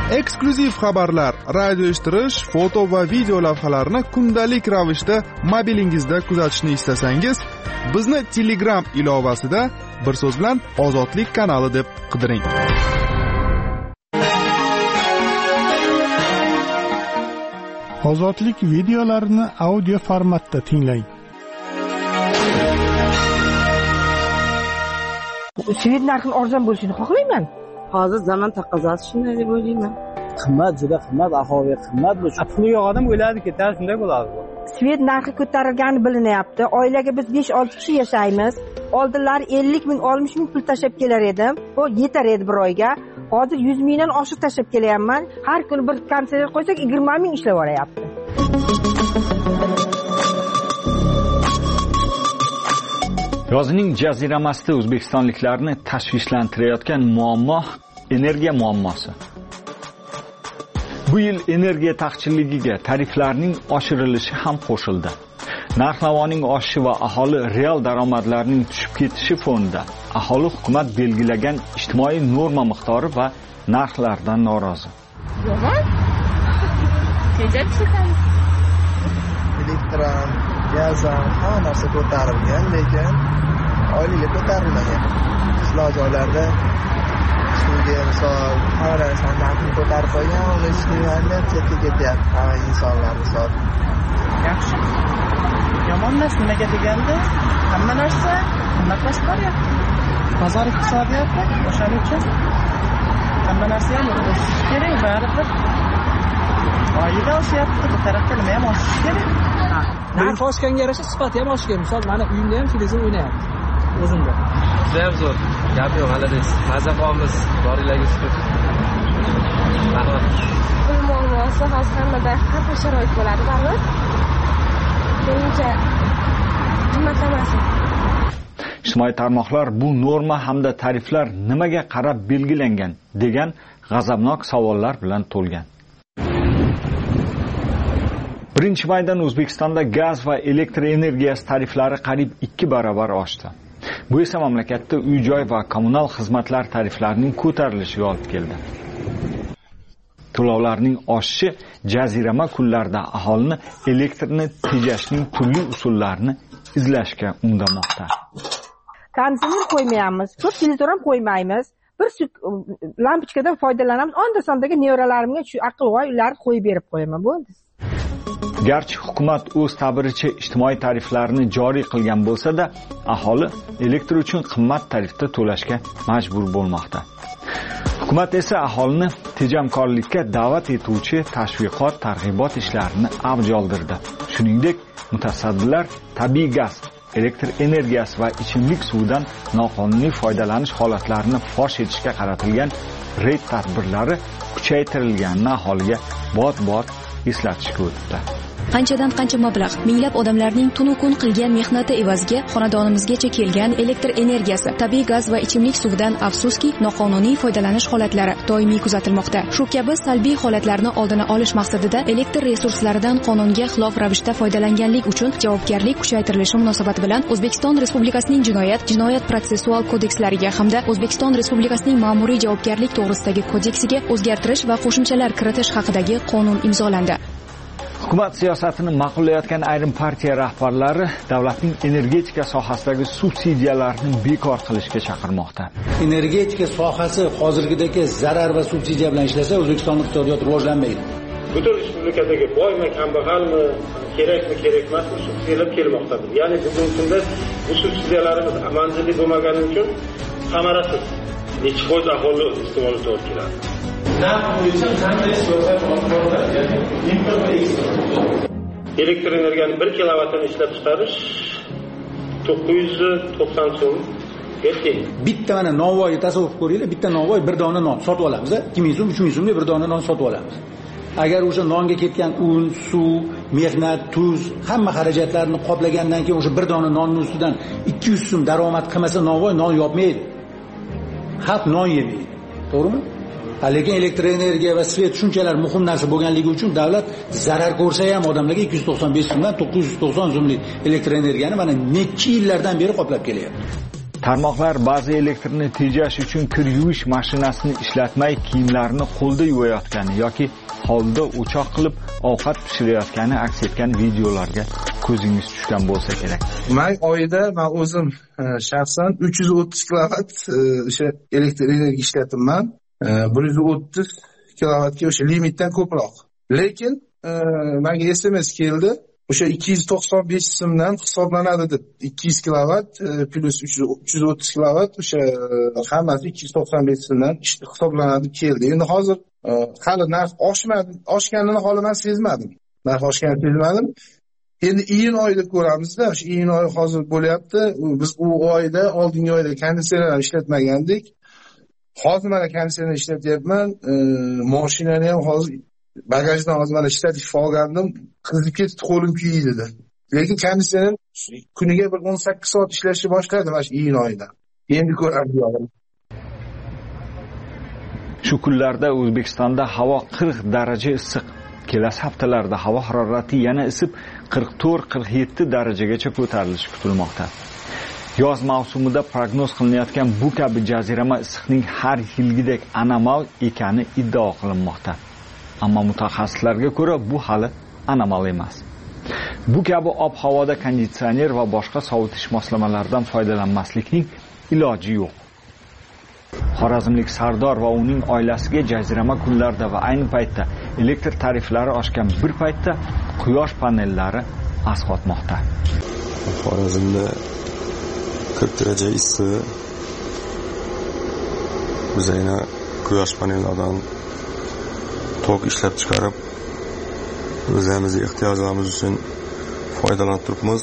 Eksklyuziv xabarlar, radio eshittirish, foto va video lavhalarni kundalik ravishda mobilingizda kuzatishni istasangiz, bizni Telegram ilovasida bir so'z bilan Ozodlik kanali deb qidiring. Ozodlik videolarini audio formatda tinglang. Svet narxini arzon bo'lishini xohlayman. Hozir zamon taqozosi shunday deb o'ylayman. Qimmat, juda qimmat, aholiga qimmat bu. Puli yo'q odam o'yladi ketadi, shunday bo'ladi bu. Svet narxi ko'tarilgani bilinyapti. Oilaga biz 5-6 kishi yashaymiz. Oldinlari 50 ming, 60 ming pul tashab kelar edim. Bu yetar edi bir oyga. Hozir 100 mingdan oshiq tashab kelyapman. Har kuni bir konsert qo'ysak 20 ming ishlab oryapti. Yozning jaziramasida o'zbekistonliklarni tashvishlantirayotgan muammo energiya muammosi. Bu yil energiya taqchilligiga tariflarning oshirilishi ham qo'shildi. Narx-navoning oshishi va aholi real daromadlarining tushib ketishi fonida aholi hukumat belgilagan ijtimoiy norma miqdori va narxlardan norozi. Elektron, gaz, hamma narsa ko'tarilgan, lekin oyliga ko'tarilmagan. Qishloq joylarda suvga misol hamma narsani ko'tarib qo'ygan, uni ishlayapti, chetga ketyapti hamma insonlar misol. Yaxshi. Yomon emas, nimaga deganda hamma narsa qimmatlashib boryapti. Bozor iqtisodiyoti o'shaning uchun hamma narsa ham o'sishi kerak, baribir. Oyida oshyapti, bu tarafda nima ham oshishi kerak. Narx oshganga yarasha sifati ham oshgan. Misol, mana uyimda ham televizor o'ynayapti. O'zimda. Juda ham zo'r. Gap yo'q, halidaysiz. Maza qolamiz, boringlarga shukur. Rahmat. Pul muammosi hozir hammada har xil sharoit bo'ladi, baribir. Menimcha qimmatlamasin. Ijtimoiy tarmoqlar bu norma hamda tariflar nimaga qarab belgilangan degan g'azabnok savollar bilan to'lgan. 1-maydan O'zbekistonda gaz va elektr energiyasi tariflari qariyb 2 barobar oshdi. Bu esa mamlakatda uy-joy va kommunal xizmatlar tariflarining ko'tarilishiga olib keldi. To'lovlarning oshishi jazirama kunlarda aholini elektrni tejashning turli usullarini izlashga undamoqda. Konditsioner qo'ymaymiz, ko'p televizor ham qo'ymaymiz. Bir lampochkadan foydalanamiz. Onda-sondagi nevralarimga shu aqlvoy ularni qo'yib berib qo'yaman. Bo'ldi. Garchi hukumat o'z ta'biricha ijtimoiy tariflarni joriy qilgan bo'lsa-da, aholi elektr uchun qimmat tarifda to'lashga majbur bo'lmoqda. Hukumat esa aholini tejamkorlikka da'vat etuvchi tashviqot, targ'ibot ishlarini avj oldirdi. Shuningdek, mutasaddilar tabiiy gaz, elektr energiyasi va ichimlik suvidan noqonuniy foydalanish holatlarini fosh etishga qaratilgan reyd tadbirlari kuchaytirilganini aholiga bot-bot eslatishga o'tdi. Qanchadan qancha mablag', minglab odamlarning tunu kun qilgan mehnati evaziga xonadonimizgacha kelgan elektr energiyasi, tabiiy gaz va ichimlik suvidan afsuski noqonuniy foydalanish holatlari doimiy kuzatilmoqda. Shu kabi salbiy holatlarni oldini olish maqsadida elektr resurslaridan qonunga xilof ravishda foydalanganlik uchun javobgarlik kuchaytirilishi munosabati bilan O'zbekiston Respublikasining jinoyat protsessual kodekslariga hamda O'zbekiston Respublikasining ma'muriy javobgarlik to'g'risidagi kodeksiga o'zgartirish va qo'shimchalar kiritish haqidagi qonun imzolandi. Hukumat siyosatini ma'qullayotgan ayrim partiya rahbarlari davlatning energetika sohasidagi subsidiyalarni bekor qilishga chaqirmoqda. Energetika sohasi hozirgidagi zarar va subsidiya bilan ishlasa, O'zbekistonning iqtisodiyoti rivojlanmaydi. Butun respublikadagi boymi, kambag'almi, kerakmi, kerak emasmi subsidiyalar kelmoqda. Ya'ni bugungi kunda bu subsidiyalarimiz manzilli bo'lmagani uchun samarasiz. Necha foiz aholi iste'molga to'g'ri keladi. Elektr energiyani 1 kilovatini ishlab chiqarish 990 so'mga teng. Bitta mana novvoy tasavvur ko'ringlar, bitta novvoy bir dona non sotib olamiz, 2000 so'm, 3000 so'mga bir dona non sotib olamiz. Agar o'sha nonga ketgan un, suv, mehnat, tuz, hamma xarajatlarni qoplagandan keyin o'sha bir dona nonning ustidan 200 so'm daromad qilmasa novvoy non yopmaydi. Xalq non yemaydi. To'g'rimi? Lekin elektr energiya va svet shunchalar muhim narsa bo'lganligi uchun davlat zarar ko'rsa ham odamlarga 295 so'mdan 990 so'mlik elektr energiyani mana necha yillardan beri qoplab kelyapti. Tarmoqlar ba'zi elektrni tejash uchun kir yuvish mashinasini ishlatmay kiyimlarini qo'lda yuvayotgani yoki hovlida o'choq qilib ovqat pishirayotgani aks etgan videolarga ko'zingiz tushgan bo'lsa kerak. Men oyda men o'zim shaxsan 330 kilovat o'sha elektr energiya ishlatyapman. 130 kilovatga o'sha limitdan ko'proq. Lekin menga SMS keldi. O'sha 295 so'mdan hisoblanadi deb 200 kilovat plus 330 kilovat o'sha hammasi 295 so'mdan hisoblanadi keldi. Endi hozir hali narx oshmadi, oshganini hali men sezmadim. Narx oshganini sezmadim. Endi iyun oyida ko'ramizda, o'sha iyun oyi hozir bo'lyapti. Biz u oyda, oldingi oyda konditsioner ishlatmagandik. Hozir mana konditsioner ishlatyapman. Mashinani ham hozir bagajdan hozir mana ishlatib olgandim. Qizib ketdi, qo'lim kuydi. Lekin konditsioner kuniga bir 18 soat ishlashni boshladi mana shu iyun oyida. Endi ko'ramiz. Shu kunlarda O'zbekistonda havo 40 daraja issiq. Kelasi haftalarda havo harorati yana isib 44-47 darajagacha ko'tarilishi kutilmoqda. Yoz mavsumida prognoz qilinayotgan bu kabi jazirama issiqning har yilgidek anomal ekani iddao qilinmoqda. Ammo mutaxassislarga ko'ra bu hali anomal emas. Bu kabi ob-havoda konditsioner va boshqa sovutish moslamalaridan foydalanmaslikning iloji yo'q. Xorazmlik Sardor va uning oilasiga jazirama kunlarda va ayni paytda elektr tariflari oshgan bir paytda quyosh panellari asqotmoqda. Xorazmda 40 daraja issiq. Biz yana quyosh panellaridan tok ishlab chiqarib, o'zimizning ehtiyojlarimiz uchun foydalanib turibmiz.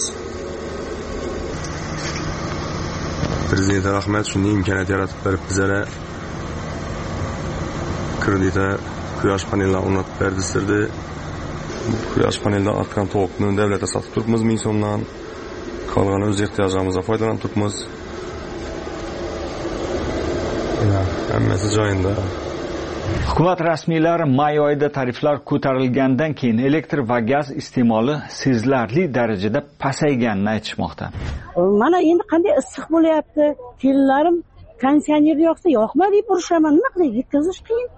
Prezident rahmat shunday imkoniyat yaratib berib bizlarga kreditda quyosh panellarini o'rnatib berdi. Quyosh paneldan ortgan to'lqinni davlatga sotib turibmiz 1000 so'mdan. Qolgan o'z ehtiyojlarimizdan foydalanib turibmiz. Hammasi joyida. Hukumat rasmiylari may oyida tariflar ko'tarilgandan keyin elektr va gaz iste'moli sezilarli darajada pasayganini aytishmoqda. Mana endi qanday issiq bo'lyapti. Kelinlarim konditsioner yoqsa yoqmadi deb urishaman. Nima qilay? Yetkazish qiyin.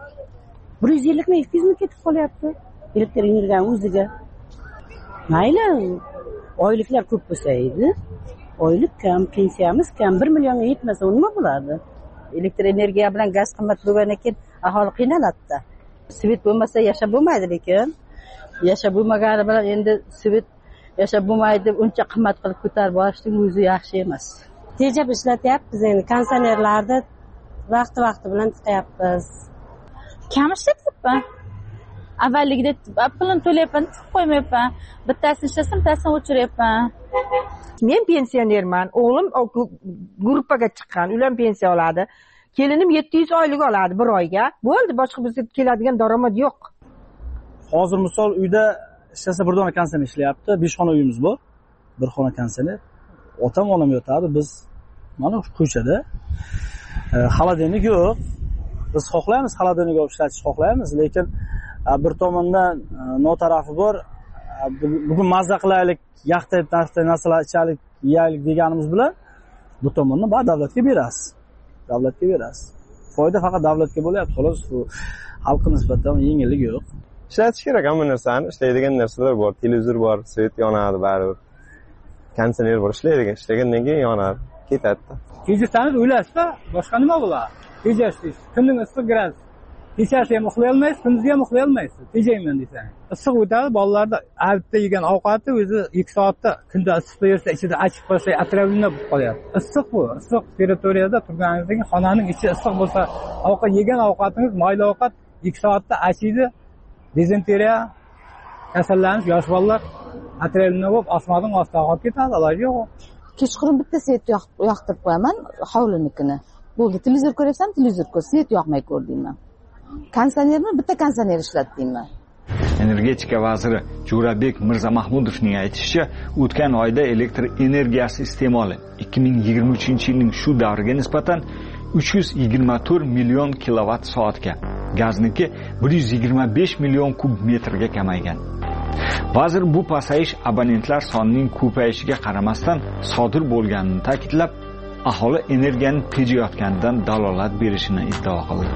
150 mi 200 mi ketib qolyapti elektr energiyaning o'ziga. Mayli, oyliklar ko'p bo'lsa edi. Oylik kam, pensiyamiz kam, 1 millionga yetmasa nima bo'lardi? Elektr energiya bilan gaz qimmat bo'lgandan keyin aholi qiynaladi. Svet bo'lmasa yashab bo'lmaydi, lekin yashab bo'lmagani bilan endi svet yashab bo'lmaydi deb uncha qimmat qilib ko'tarib borishning o'zi yaxshi emas. Tejab ishlatyapmiz endi konditsionerlarni vaqti bilan tiqyapmiz. Kam ishlatibman. Avvalligida pulini to'layapman, tiqib qo'ymayapman. Bittasini ishlasam, bittasini o'chiryapman. Men pensionerman, o'g'lim gruppaga chiqqan, ular pensiya oladi. Kelinim 700 oylik oladi bir oyga. Bo'ldi, boshqa bizga keladigan daromad yo'q. Hozir misol uyda ishlasa bir dona konditsioner ishlayapti. 5 xona uyimiz bor. Bir xona konditsioner. Otam onam yotadi, biz mana shu ko'chada. Xolodilnik yo'q. Biz xohlaymiz, xolodilnik olib ishlatishni xohlaymiz, lekin bir tomondan notarafi bor. Bugun mazza qilaylik, yaqtayib narsalar ichaylik, yeyaylik deganimiz bilan bu tomondan ba'zi davlatga berasiz. Davlatga berasiz. Foyda faqat davlatga bo'lyapti, xolos. Bu xalqqa nisbatan yengillik yo'q. Ishlatish kerak hamma narsani, ishlaydigan narsalar bor, televizor bor, svet yonadi baribir. Konditsioner bor, ishlaydigan, ishlagandan keyin yonadi, ketadi. Kechasini o'ylasizda, boshqa nima bo'ladi? Tejashsiz, kunning issiq gradus. Kechasi ham uxlay olmaysiz, kunduzi ham uxlay olmaysiz. Tejayman desang. Issiq o'tadi, bolalarda albatta yegan ovqati o'zi 2 soatda kunda issiq yersa ichida achib qolsa, atravlina bo'lib qolyapti. Issiq bu, issiq territoriyada turganingizdagi xonaning ichi issiq bo'lsa, ovqat yegan ovqatingiz mayli ovqat 2 soatda achiydi. Dezenteriya kasallanish, yosh bolalar atravlina bo'lib osmonning ostiga qolib ketadi, iloji yo'q. Kechqurun bitta svet yoqtirib qo'yaman, hovlinikini. Bo'ldi, televizor ko'ryapsam, televizor ko'r, svet yoqmay ko'r deyman. Konditsionerni bitta konditsioner ishlat deyman. Energetika vaziri Jo'rabek Mirzamahmudovning aytishicha, o'tgan oyda elektr energiyasi iste'moli 2023-yilning shu davriga nisbatan 324 million kilovat soatga, gazniki 125 million kub metrga kamaygan. Vazir bu pasayish abonentlar sonining ko'payishiga qaramasdan sodir bo'lganini ta'kidlab, aholi energiyani tejayotganidan dalolat berishini iddao qildi.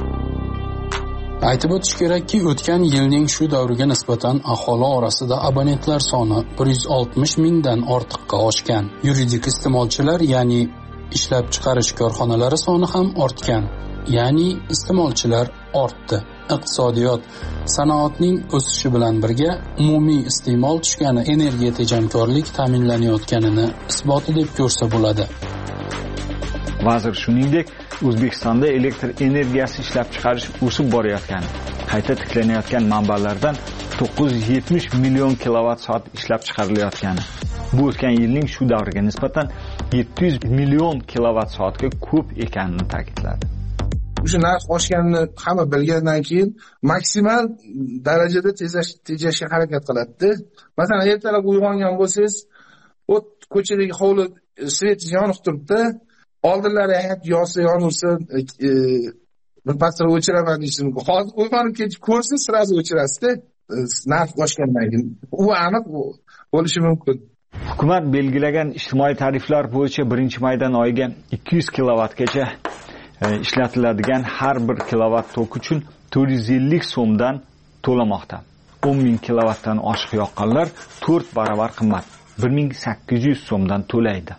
Aytib o'tish kerakki, o'tgan yilning shu davriga nisbatan aholi orasida abonentlar soni 160 mingdan ortiqqa oshgan. Yuridik iste'molchilar, ya'ni ishlab chiqarish korxonalari soni ham ortgan. Ya'ni iste'molchilar ortdi. Iqtisodiyot, sanoatning o'sishi bilan birga umumiy iste'mol tushgani energiya tejamkorlik ta'minlanayotganini isboti deb ko'rsa bo'ladi. Vazir shuningdek, O'zbekistonda elektr energiyasi ishlab chiqarish o'sib borayotgani, qayta tiklanayotgan manbalardan 970 million kilovat soat ishlab chiqarilayotgani, bu o'tgan yilning shu davriga nisbatan 700 million kilovat soatga ko'p ekanini ta'kidladi. O'sha narx oshganini hamma bilgandan keyin maksimal darajada tejashga harakat qiladi. Masalan, ertalab uyg'ongan bo'lsangiz, o't ko'chadagi hovli svet yonib turibdi. Oldinlari yoqsa yonursa, bir pastroq o'chiraman deyishim mumkin. Hozir uyg'onib ketib ko'rsa, sразу o'chirasiz-da. Narx oshgandan keyin u aniq bo'lishi mumkin. Hukumat belgilagan ijtimoiy tariflar bo'yicha 1-maydan oyiga 200 kilovatgacha ishlatiladigan har bir kilovat tok uchun 450 so'mdan to'lamoqda. 10 ming kilovatdan oshiq yoqqanlar 4 barobar qimmat, 1800 so'mdan to'laydi.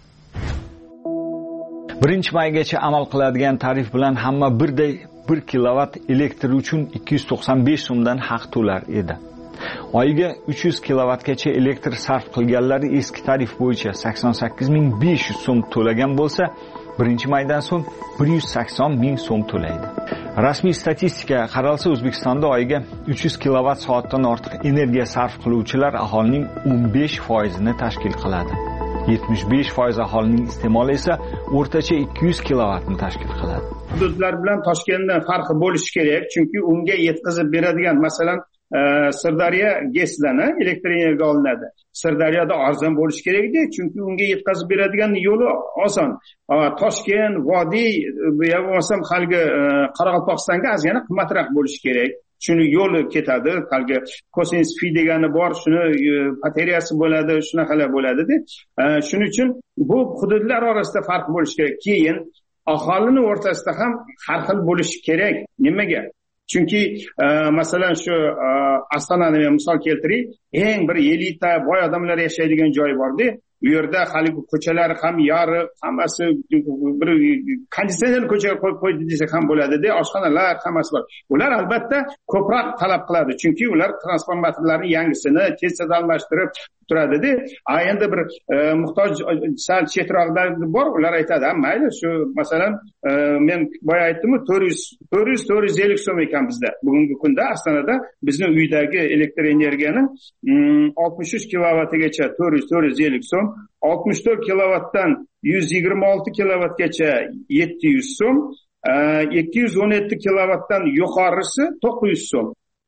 1-maygacha amal qiladigan tarif bilan hamma birday 1 kilovat elektr uchun 295 so'mdan haq to'lar edi. Oyiga 300 kilovatgacha elektr sarf qilganlar eski tarif bo'yicha 88.500 so'm to'lagan bo'lsa, 1-maydan so'ng 180 ming so'm to'laydi. Rasmiy statistikaga qaralsa, O'zbekistonda oyiga 300 kilovat soatdan ortiq energiya sarf qiluvchilar aholining 15%ni tashkil qiladi. 75% aholining iste'moli esa o'rtacha 200 kilovatni tashkil qiladi. Hududlar bilan Toshkentdan farqi bo'lishi kerak, chunki unga yetkazib beradigan, masalan, Sirdaryo GESdan elektr energiya olinadi. Sirdaryoda arzon bo'lishi kerak-da, chunki unga yetkazib beradigan yo'li oson. Toshkent, Vodiy yoki bo'lmasam haligi Qoraqalpog'istonga ozgina qimmatroq bo'lishi kerak. Shuni yo'li ketadi, haligi Kosins Fi degani bor, shuni batareyasi bo'ladi, shunaqalar bo'ladi-da. Shuning uchun bu hududlar orasida farq bo'lishi kerak. Keyin aholining o'rtasida ham har xil bo'lishi kerak. Nimaga? Chunki masalan shu Ostonani men misol keltiray, eng bir elita boy odamlar yashaydigan joy bor-da. Bu yerda haligi ko'chalar ham yoriq, hammasi bir konditsioner ko'chaga qo'ydi desak ham bo'ladi-da, oshxonalar hammasi bor. Ular albatta ko'proq talab qiladi, chunki ular transformatorlarning yangisini tezda almashtirib turadi-da. Endi bir muhtoj sal chetroqlar bor, ular aytadi, mayli, shu masalan men boya aytdim-ku, 450 so'm ekan bizda. Bugungi kunda Ostonada bizning uydagi elektr energiyaning 63 kilovatigacha 450 so'm, 64 kilovatdan 126 kilovatgacha 700 so'm, 217 kilovatdan yuqorisi 900 so'm.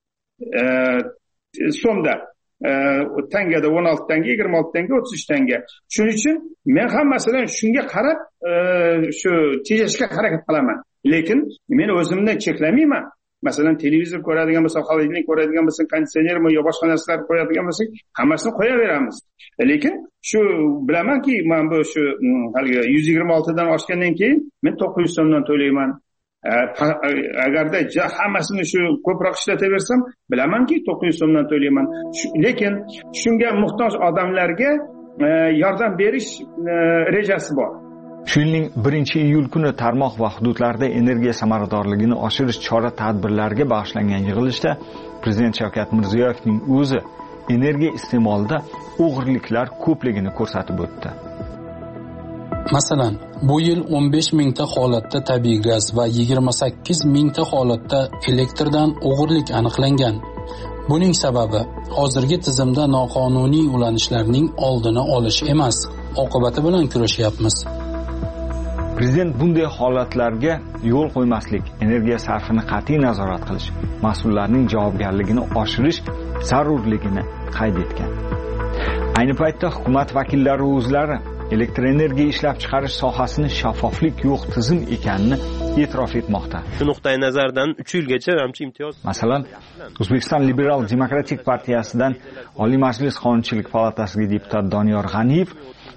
So'mda tangada 16 tanga, 26 tanga, 33 tanga. Shuning uchun men ham masalan shunga qarab shu tejashga harakat qilaman. Lekin men o'zimni cheklamayman. Masalan, televizor ko'radigan bo'lsak, xolidiylik ko'radigan bo'lsak, konditsioner yo boshqa narsalar qo'yadigan bo'lsak, hammasini qo'yaveramiz. Lekin shu bilamanki, men bu shu haligi 126 dan oshgandan keyin men 900 so'mdan to'layman. Agarda hammasini shu ko'proq ishlataversam, bilamanki 900 so'mdan to'layman. Lekin shunga muhtoj odamlarga yordam berish rejasi bor. Shu yilning 1-iyul kuni tarmoq va hududlarda energiya samaradorligini oshirish chora-tadbirlariga bag'ishlangan yig'ilishda Prezident Shavkat Mirziyoyevning o'zi energiya iste'molida o'g'irliklar ko'pligini ko'rsatib o'tdi. Masalan, bu yil 15 mingta holatda tabiiy gaz va 28 mingta holatda elektrdan o'g'irlik aniqlangan. Buning sababi hozirgi tizimda noqonuniy ulanishlarning oldini olish emas, oqibati bilan kurashyapmiz. Prezident bunday holatlarga yo'l qo'ymaslik, energiya sarfini qat'iy nazorat qilish, mas'ullarning javobgarligini oshirish zarurligini qayd etgan. Ayni paytda hukumat vakillari o'zlari elektr energiya ishlab chiqarish sohasini shaffoflik yo'q tizim ekanini e'tirof etmoqda. Shu nuqtai nazardan 3 yilgacha hamchi imtiyoz. Masalan, O'zbekiston Liberal Demokratik partiyasidan Oliy Majlis Qonunchilik palatasiga deputat Doniyor G'aniyev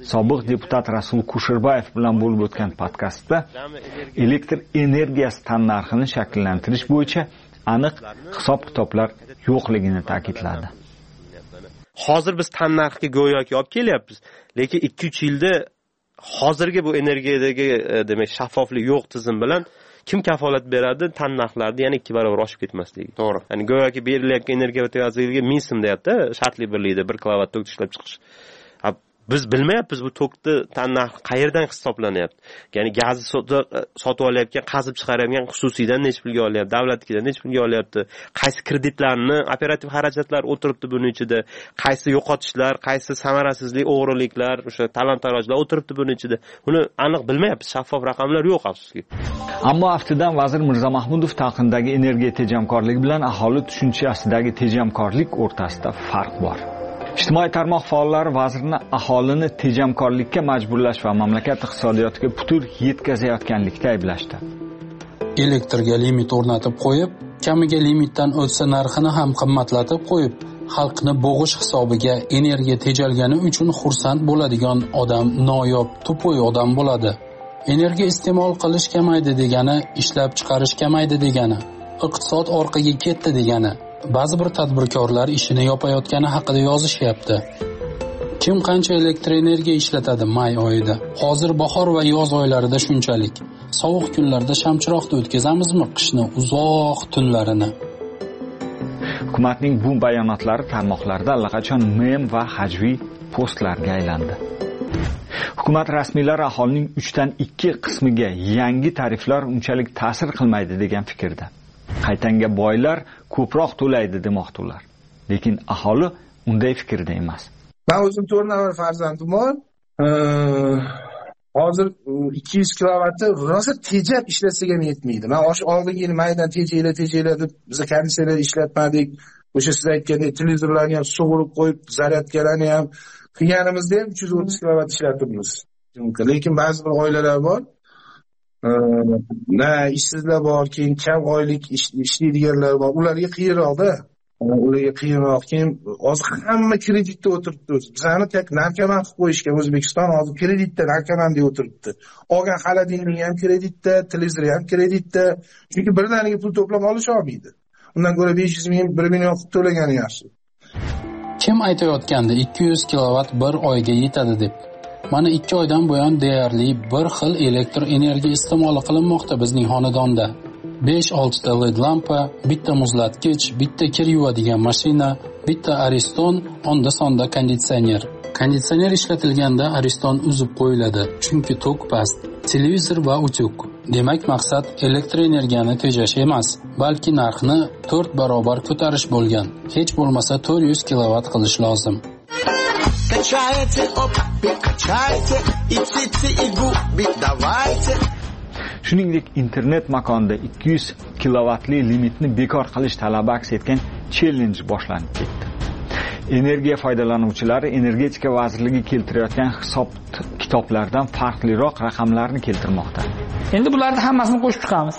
sobiq deputat Rasul Kusherbayev bilan bo'lib o'tgan podkastda elektr energiyasi tannarxini shakllantirish bo'yicha aniq hisob-kitoblar yo'qligini ta'kidladi. Hozir biz tannarxga go'yoki olib kelyapmiz, lekin 2-3 yilda hozirgi bu energiyadagi demak shaffoflik yo'q tizim bilan kim kafolat beradi tannarxlarni yana 2 barobar oshib ketmasligi? To'g'ri. Ya'ni go'yoki berilayotgan energiya vazirligi 1000 so'm deyapti, shartli birlikda 1 kilovat tok ishlab chiqish. Biz bilmayapmiz bu tokni tannarxi qayerdan hisoblanyapti. Ya'ni gazni sotib olayotgan, qazib chiqarayotgan xususiydan necha pulga olyapti, davlatnikidan necha pulga olyapti, qaysi kreditlarni, operativ xarajatlar o'tiribdi buning ichida, qaysi yo'qotishlar, qaysi samarasizlik, o'g'riliklar, o'sha talon-tarojlar o'tiribdi buning ichida. Buni aniq bilmayapmiz, shaffof raqamlar yo'q afsuski. Ammo aftidan vazir Mirzamahmudov talqindagi energiya tejamkorligi bilan aholi tushunchasidagi tejamkorlik o'rtasida farq bor. Ijtimoiy tarmoq faollari vazirni aholini tejamkorlikka majburlash va mamlakat iqtisodiyotiga putur yetkazayotganlikda ayblashdi. Elektrga limit o'rnatib qo'yib, kamiga limitdan o'tsa narxini ham qimmatlatib qo'yib, xalqni bo'g'ish hisobiga energiya tejalgani uchun xursand bo'ladigan odam noyob, tupoy odam bo'ladi. Energiya iste'mol qilish kamaydi degani, ishlab chiqarish kamaydi degani, iqtisod orqaga ketdi degani. Ba'zi bir tadbirkorlar ishini yopayotgani haqida yozishyapti. Kim qancha elektr energiya ishlatadi may oyida? Hozir bahor va yoz oylarida shunchalik. Sovuq kunlarda shamchiroqda o'tkazamizmi qishni uzoq tunlarini? Hukumatning bu bayonotlari tarmoqlarda allaqachon mem va hajviy postlarga aylandi. Hukumat rasmiylari aholining 3dan 2 qismiga yangi tariflar unchalik ta'sir qilmaydi degan fikrda. Qaytanga boylar ko'proq to'laydi demoqdalar. Lekin aholi unday fikrda emas. Men o'zim 4 nafar farzandim bor. Hozir 200 kilovatni rosa tejab ishlatsak ham yetmaydi. Men oldingi yil maydan tejaylar deb biz konditsioner ishlatmadik. O'sha siz aytgandek televizorlarni ham sug'urib qo'yib, zaryadkalarni ham qilganimizda ham 330 kilovat ishlatibmiz. Lekin ba'zi bir oilalar bor. Ishsizlar bor, keyin kam oylik ishlaydiganlar bor. Ularga qiyinroqda. Ularga qiyinroq. Keyin hozir hamma kreditda o'tiribdi. Bizani tek narkoman qilib qo'yishgan O'zbekiston hozir kreditda narkoman deb o'tiribdi. Olgan xolodilnik ham kreditda, televizor ham kreditda. Chunki birdaniga pul to'plab olish olmaydi. Undan ko'ra 500 ming, 1 million qilib to'lagani yaxshi. Kim aytayotgandi 200 kilovat bir oyga yetadi deb? Mana 2 oydan buyon deyarli bir xil elektr energiya iste'moli qilinmoqda bizning xonadonda. 5-6 ta LED lampa, bitta muzlatgich, bitta kir yuvadigan mashina, bitta Ariston, onda sonda konditsioner. Konditsioner ishlatilganda Ariston uzib qo'yiladi, chunki tok past. Televizor va utyug. Demak, maqsad elektr energiyani tejash emas, balki narxni 4 barobar ko'tarish bo'lgan. Hech bo'lmasa 400 kilovat qilish lozim. Качайте, оп, качайте, и цицы, и губи, давайте. Shuningdek, internet makonida 200 kilovatli limitni bekor qilish talabi aks etgan challenge boshlanib ketdi. Energiya foydalanuvchilari energetika vazirligi keltirayotgan hisob-kitoblardan farqliroq raqamlarni keltirmoqda. Endi bularni hammasini qo'shib chiqamiz.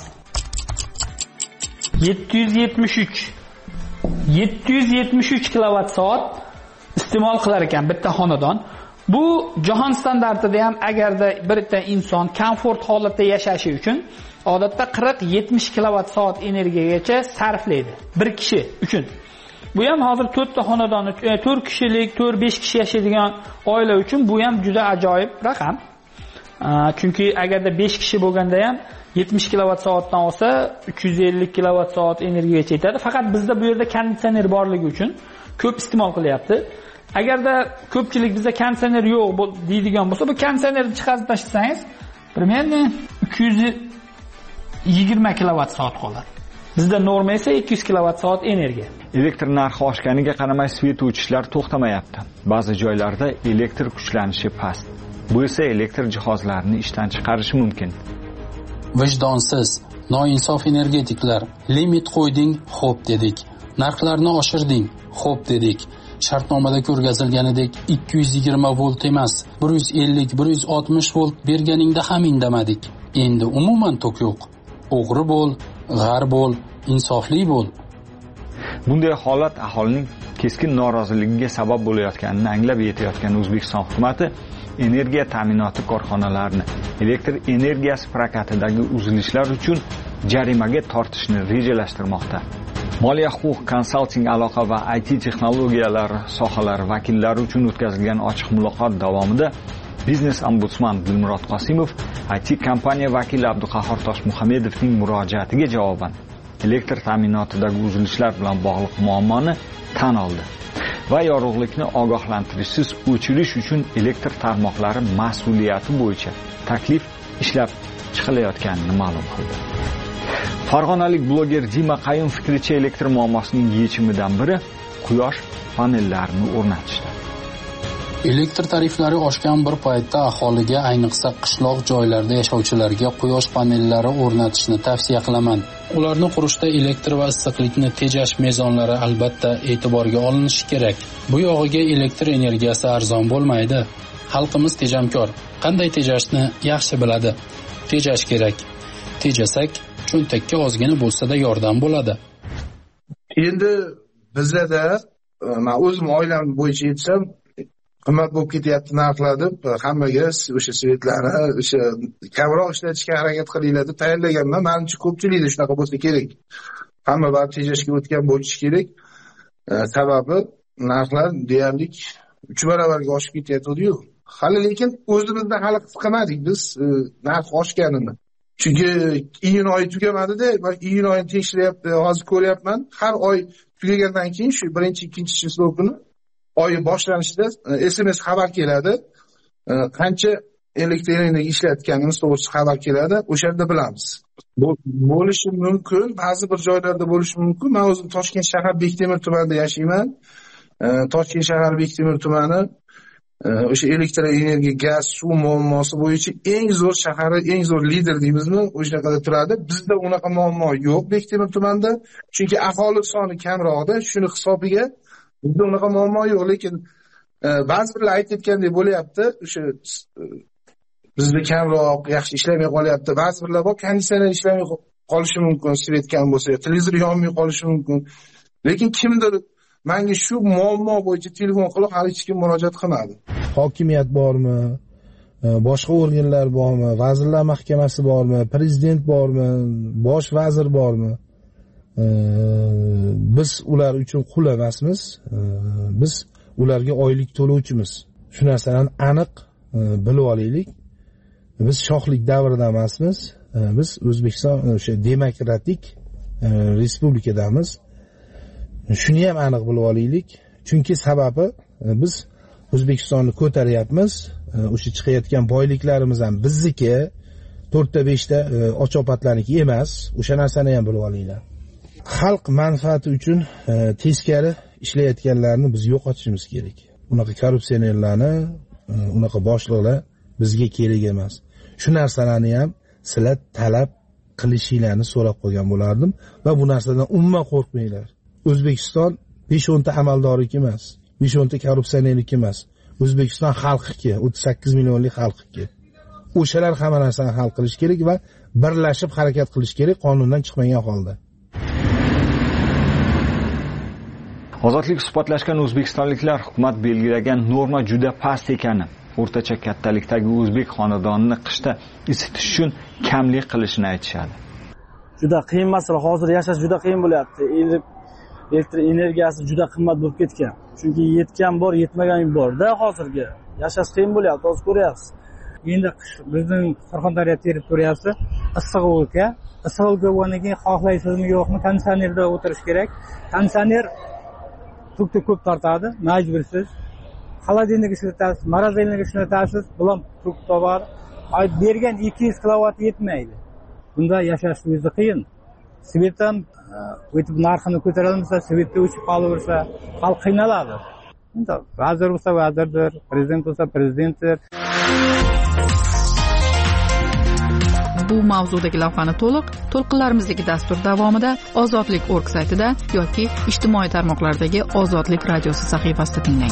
773 kilovat soat iste'mol qilar ekan bitta xonadon. Bu jahon standartida ham agarda bitta inson komfort holatda yashashi uchun odatda 40-70 kilovat soat energiyagacha sarflaydi bir kishi uchun. Bu ham hozir 4 ta xonadon, 4 kishilik, 4-5 kishi yashaydigan oila uchun bu ham juda ajoyib raqam. Chunki agarda 5 kishi bo'lganda ham 70 kilovat soatdan olsa 350 kilovat soat energiyaga yetadi. Faqat bizda bu yerda konditsioner borligi uchun ko'p iste'mol qilyapti. Agarda ko'pchilik bizda konditsioner yo'q deydigan bo'lsa, bu konditsionerni chiqarib tashlasangiz, примерно 220 kilovat soat qoladi. Bizda norma esa 200 kilovat soat energiya. Elektr narxi oshganiga qaramay svet o'chishlar to'xtamayapti. Ba'zi joylarda elektr kuchlanishi past. Bu esa elektr jihozlarini ishdan chiqarishi mumkin. Vijdonsiz, noinsof energetiklar, limit qo'yding, xo'p dedik. Narxlarni oshirding, xo'p dedik. Shartnomada ko'rgazilganidek 220 volt emas, 150-160 volt berganingda ham indamadik. Endi umuman tok yo'q. O'g'ri bo'l, g'ar bo'l, insofli bo'l. Bunday holat aholining keskin noroziligiga sabab bo'layotganini anglab yetayotgan O'zbekiston hukumatı energiya ta'minoti korxonalarini elektr energiyasi prokatidagi uzilishlar uchun jarimaga tortishni rejalashtirmoqda. Moliya, huquq, konsalting, aloqa va IT texnologiyalari sohalari vakillari uchun o'tkazilgan ochiq muloqot davomida biznes ombudsman Dilmurod Qosimov IT kompaniya vakili Abduqahhor Toshmuhammedovning murojaatiga javoban elektr ta'minotidagi uzilishlar bilan bog'liq muammoni tan oldi va yorug'likni ogohlantirishsiz o'chirish uchun elektr tarmoqlari mas'uliyati bo'yicha taklif ishlab chiqilayotganini ma'lum qildi. Farg'onalik bloger Dima Qayum fikricha elektr muammosining yechimidan biri quyosh panellarini o'rnatishdir. Elektr tariflari oshgan bir paytda aholiga, ayniqsa qishloq joylarda yashovchilarga quyosh panellari o'rnatishni tavsiya qilaman. Ularni qurishda elektr va issiqlikni tejash mezonlari albatta e'tiborga olinishi kerak. Bu yog'iga elektr energiyasi arzon bo'lmaydi. Xalqimiz tejamkor. Qanday tejashni yaxshi biladi. Tejash kerak. Tejasak, cho'ntakka ozgina bo'lsa-da yordam bo'ladi. Endi bizda men o'zim oilam bo'yicha aytsam, qimmat bo'lib ketyapti narxlar deb hammaga o'sha svetlarni o'sha kamroq ishlatishga harakat qilinglar deb tayyorlaganman. Menimcha ko'pchilikda shunaqa bo'lsa kerak. Hamma barcha tejashga o'tgan bo'lishi kerak. Sababi narxlar deyarli 3 barobarga oshib ketyapti-yu. Hali lekin o'zimizda hali his qilmadik biz narx oshganini. Chunki iyun oyi tugamadi-da, men iyun oyini tekshiryapti, hozir ko'ryapman. Har oy tugagandan keyin shu 1-2 chislov kuni oy boshlanishida SMS xabar keladi. Qancha elektr energiya ishlatganimiz to'g'risida xabar keladi. O'shanda bilamiz. Bo'lishi mumkin, ba'zi bir joylarda bo'lishi mumkin. Men o'zim Toshkent shahar Bektemir tumanida yashayman. Toshkent shahar Bektemir tumani o'sha elektr energiya, gaz, suv muammosi bo'yicha eng zo'r shahari, eng zo'r lider deymizmi, o'shaqada turadi. Bizda unaqa muammo yo'q Bektemir tumanida. Chunki aholi soni kamroqda, shuni hisobiga bizda unaqa muammo yo'q, lekin ba'zi birlar aytayotgandek bo'lyapti, o'sha bizda kamroq, yaxshi ishlamay qolyapti. Ba'zi birlar bor, konditsioner ishlamay qolishi mumkin, svet kam bo'lsa, televizor yonmay qolishi mumkin. Lekin kimdir menga shu muammo bo'yicha telefon qilib hali hech kim murojaat qilmadi. Hokimiyat bormi? Boshqa organlar bormi? Vazirlar mahkamasi bormi? Prezident bormi? Bosh vazir bormi? Biz ular uchun qul emasmiz. Biz ularga oylik to'lovchimiz. Shu narsani aniq bilib olaylik. Biz shohlik davrida emasmiz. Biz O'zbekiston o'sha demokratik respublikadamiz. Shuni ham aniq bilib olaylik. Chunki sababi biz O'zbekistonni ko'taryapmiz. O'sha chiqayotgan boyliklarimiz ham bizniki, 4-5ta ochopatlarniki emas. O'sha narsani ham bilib olinglar. Xalq manfaati uchun teskari ishlayotganlarni biz yo'qotishimiz kerak. Unaqa korrupsionerlarni, unaqa boshliqlar bizga kerak emas. Shu narsalarni ham sizlar talab qilishinglarni so'rab qolgan bo'lardim va bu narsadan umuman qo'rqmanglar. O'zbekiston 5-10 ta amaldorniki emas, 5-10 ta korrupsionerniki emas. O'zbekiston xalqiki, 38 millionlik xalqiki. O'shalar hamma narsani hal qilish kerak va birlashib harakat qilish kerak qonundan chiqmagan holda. Ozodlik suhbatlashgan o'zbekistonliklar hukumat belgilagan norma juda past ekani, o'rtacha kattalikdagi o'zbek xonadonini qishda isitish uchun kamlik qilishini aytishadi. Juda qiyin masala, hozir yashash juda qiyin bo'lyapti. Elektr energiyasi juda qimmat bo'lib ketgan. Chunki yetgan bor, yetmagan bor-da hozirga. Yashash qiyin bo'lyapti, hozir ko'ryapsiz. Endi qish bizning Surxondaryo territoriyasi issiq o'lka. Issiq o'lka bo'lgandan keyin xohlaysizmi yo'qmi, konditsionerda o'tirish kerak. Konditsioner tukni ko'p tortadi, majbursiz. Xolodilnik ishlatasiz, morozelnik ishlatasiz, bular tuk tovar. Ay bergan 200 kilovat yetmaydi. Bunda yashash o'zi qiyin. Svet ham o'tib narxini ko'tarolmasa, svetda o'chib qolaversa, xalq qiynaladi. Endi vazir bo'lsa vazirdir, prezident bo'lsa prezidentdir. Bu mavzudagi lavhani to'lqinlarimizdagi dastur davomida Ozodlik.org saytida yoki ijtimoiy tarmoqlardagi Ozodlik radiosi sahifasida tinglang.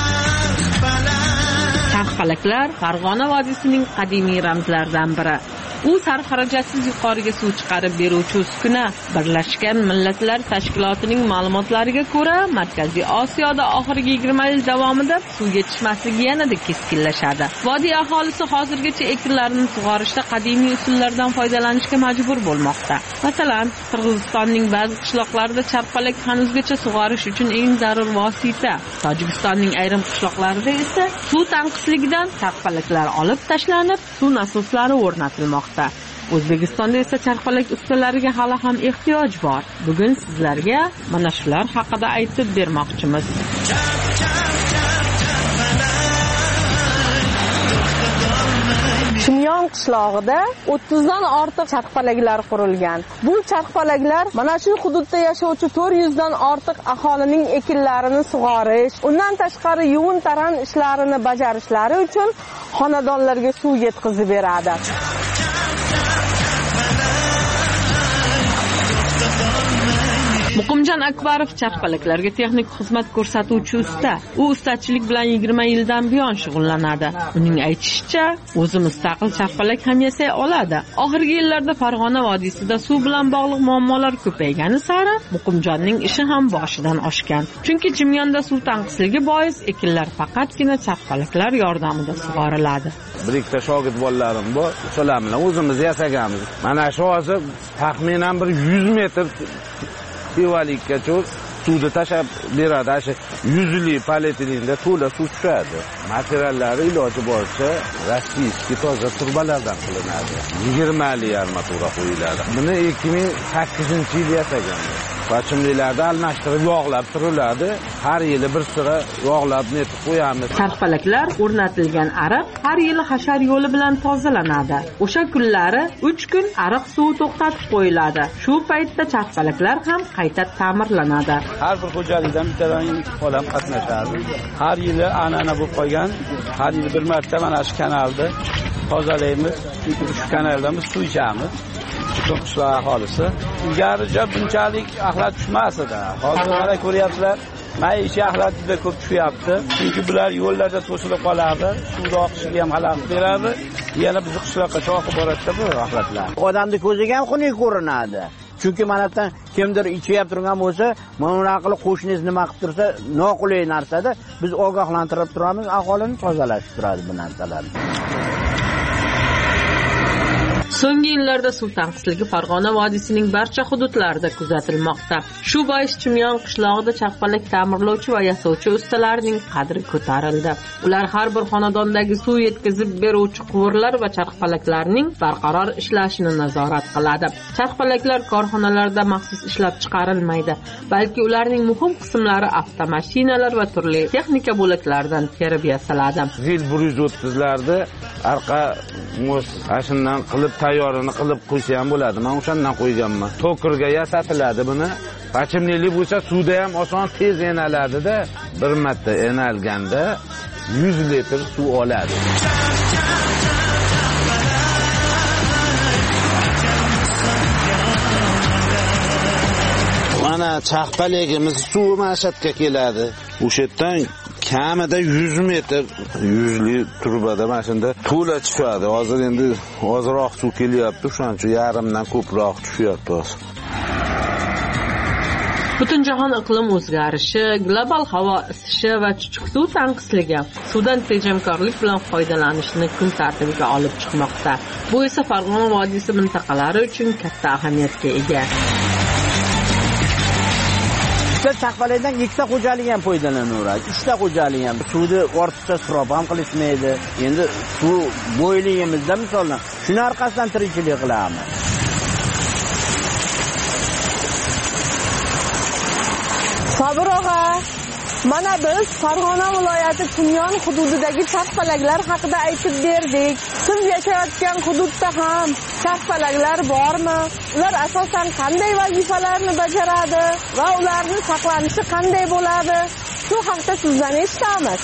Charxpalaklar Farg'ona vodiysining qadimiy ramzlaridan biri. U sarxarajatsiz yuqoriga suv chiqarib beruvchi uskuna. Birlashgan Millatlar Tashkilotining ma'lumotlariga ko'ra, Markaziy Osiyoda oxirgi 20 yil davomida suv yetishmasligi yanada keskinlashadi. Vodiy aholisi hozirgacha ekinlarni sug'orishda qadimiy usullardan foydalanishga majbur bo'lmoqda. Masalan, Qirg'izistonning ba'zi qishloqlarida charxpalak hanuzgacha sug'orish uchun eng zarur vosita. Tojikistonning ayrim qishloqlarida esa suv tanqisligidan charxpalaklar olib tashlanib, suv nasoslari o'rnatilmoqda. O'zbekistonda esa charxpalak ustalariga hali ham ehtiyoj bor. Bugun sizlarga mana shular haqida aytib bermoqchimiz. Chimyon qishlog'ida 30 dan ortiq charxpalaklar qurilgan. Bu charxpalaklar mana shu hududda yashovchi 400 dan ortiq aholining ekinlarini sug'orish, undan tashqari yuvin-taran ishlarini bajarishlari uchun xonadonlarga suv yetkazib beradi. Muqimjon Akbarov charxpalaklarga texnik xizmat ko'rsatuvchi usta. U ustachilik bilan 20 yildan buyon shug'ullanadi. Uning aytishicha, o'zi mustaqil charxpalak ham yasay oladi. Oxirgi yillarda Farg'ona vodiysida suv bilan bog'liq muammolar ko'paygani sari Muqimjonning ishi ham boshidan oshgan. Chunki Chimyonda suv tanqisligi bois ekinlar faqatgina charxpalaklar yordamida sug'oriladi. Bir ikkita shogird bolalarim bor, shular bilan o'zimiz yasaganmiz. Mana shu hozir taxminan bir 100 metr Evalikkacha suvni tashab beradi. Shu 100 li polietilenda to'la suv tushadi. Materiallari iloji boricha rossiyskiy toza turbalardan qilinadi. 20 li armatura qo'yiladi. Buni 2008-yil yasaganmiz. Pachimlilarda almashtirib yog'lab turiladi. Har yili bir sira yog'lab netib qo'yamiz. Charxpalaklar o'rnatilgan ariq har yili hashar yo'li bilan tozalanadi. O'sha kunlari 3 kun ariq suvi to'xtatib qo'yiladi. Shu paytda charxpalaklar ham qayta ta'mirlanadi. Har bir xo'jalikdan bittadan odam qatnashadi. Har yili an'ana bo'lib qolgan. Har yili bir marta mana shu kanalni tozalaymiz. Shu kanaldan biz suv ichamiz. Qishloq aholisi ilgaricha bunchalik axlat tushmas edi. Hozir mana ko'ryapsizlar, mana ichi axlat juda ko'p tushyapti. Chunki bular yo'llarda to'silib qoladi, suvni oqishiga ham xalaqit beradi. Yana bizni qishloqqa shoqib boradi bu axlatlar. Odamni ko'ziga ham xunuk ko'rinadi. Chunki manatdan kimdir ichib turgan bo'lsa, mana unaqa qilib qo'shningiz nima qilib tursa, noqulay narsada biz ogohlantirib turamiz, aholini tozalashib turadi bu narsalarni. So'nggi yillarda suv tanqisligi Farg'ona vodiysining barcha hududlarida kuzatilmoqda. Shu bois Chimyon qishlog'ida charxpalak ta'mirlovchi va yasovchi ustalarning qadri ko'tarildi. Ular har bir xonadondagi suv yetkazib beruvchi quvurlar va charxpalaklarning barqaror ishlashini nazorat qiladi. Charxpalaklar korxonalarda maxsus ishlab chiqarilmaydi, balki ularning muhim qismlari avtomashinalar va turli texnika bo'laklaridan terib yasaladi. Zil 130larda arqa mos ashundan qilib tayyorini qilib qo'ysa ham bo'ladi. Men o'shandan qo'yganman. To'kirga yasatiladi buni. Pachimli bo'lsa suvda ham oson tez enaladi-da. Bir marta enalganda 100 litr suv oladi. Mana charxpalagimiz suv mashatga keladi. O'sha yerdan kamida 100 metr 100 li turbada mana shunda to'la tushadi. Hozir endi ozroq suv kelyapti, shuning uchun yarimdan ko'proq tushyapti. Butunjahon iqlim o'zgarishi, global havo isishi va chuchuk suv tanqisligi suvdan tejamkorlik bilan foydalanishni kun tartibiga olib chiqmoqda. Bu esa Farg'ona vodiysi mintaqalari uchun katta ahamiyatga ega. Charxpalakdan ikkita xo'jalik ham foydalanaveradi. 3 ta xo'jalik ham. Suvni ortiqcha isrof ham qilishmaydi. Endi suv bo'yligimizda misoldan shuni orqasidan tirikchilik qilamiz. Sabir og'a, mana biz Farg'ona viloyati Chimyon hududidagi charxpalaklar haqida aytib berdik. Siz yashayotgan hududda ham charxpalaklar bormi? Ular asosan qanday vazifalarni bajaradi va ularning saqlanishi qanday bo'ladi? Shu haqda sizdan eshitamiz.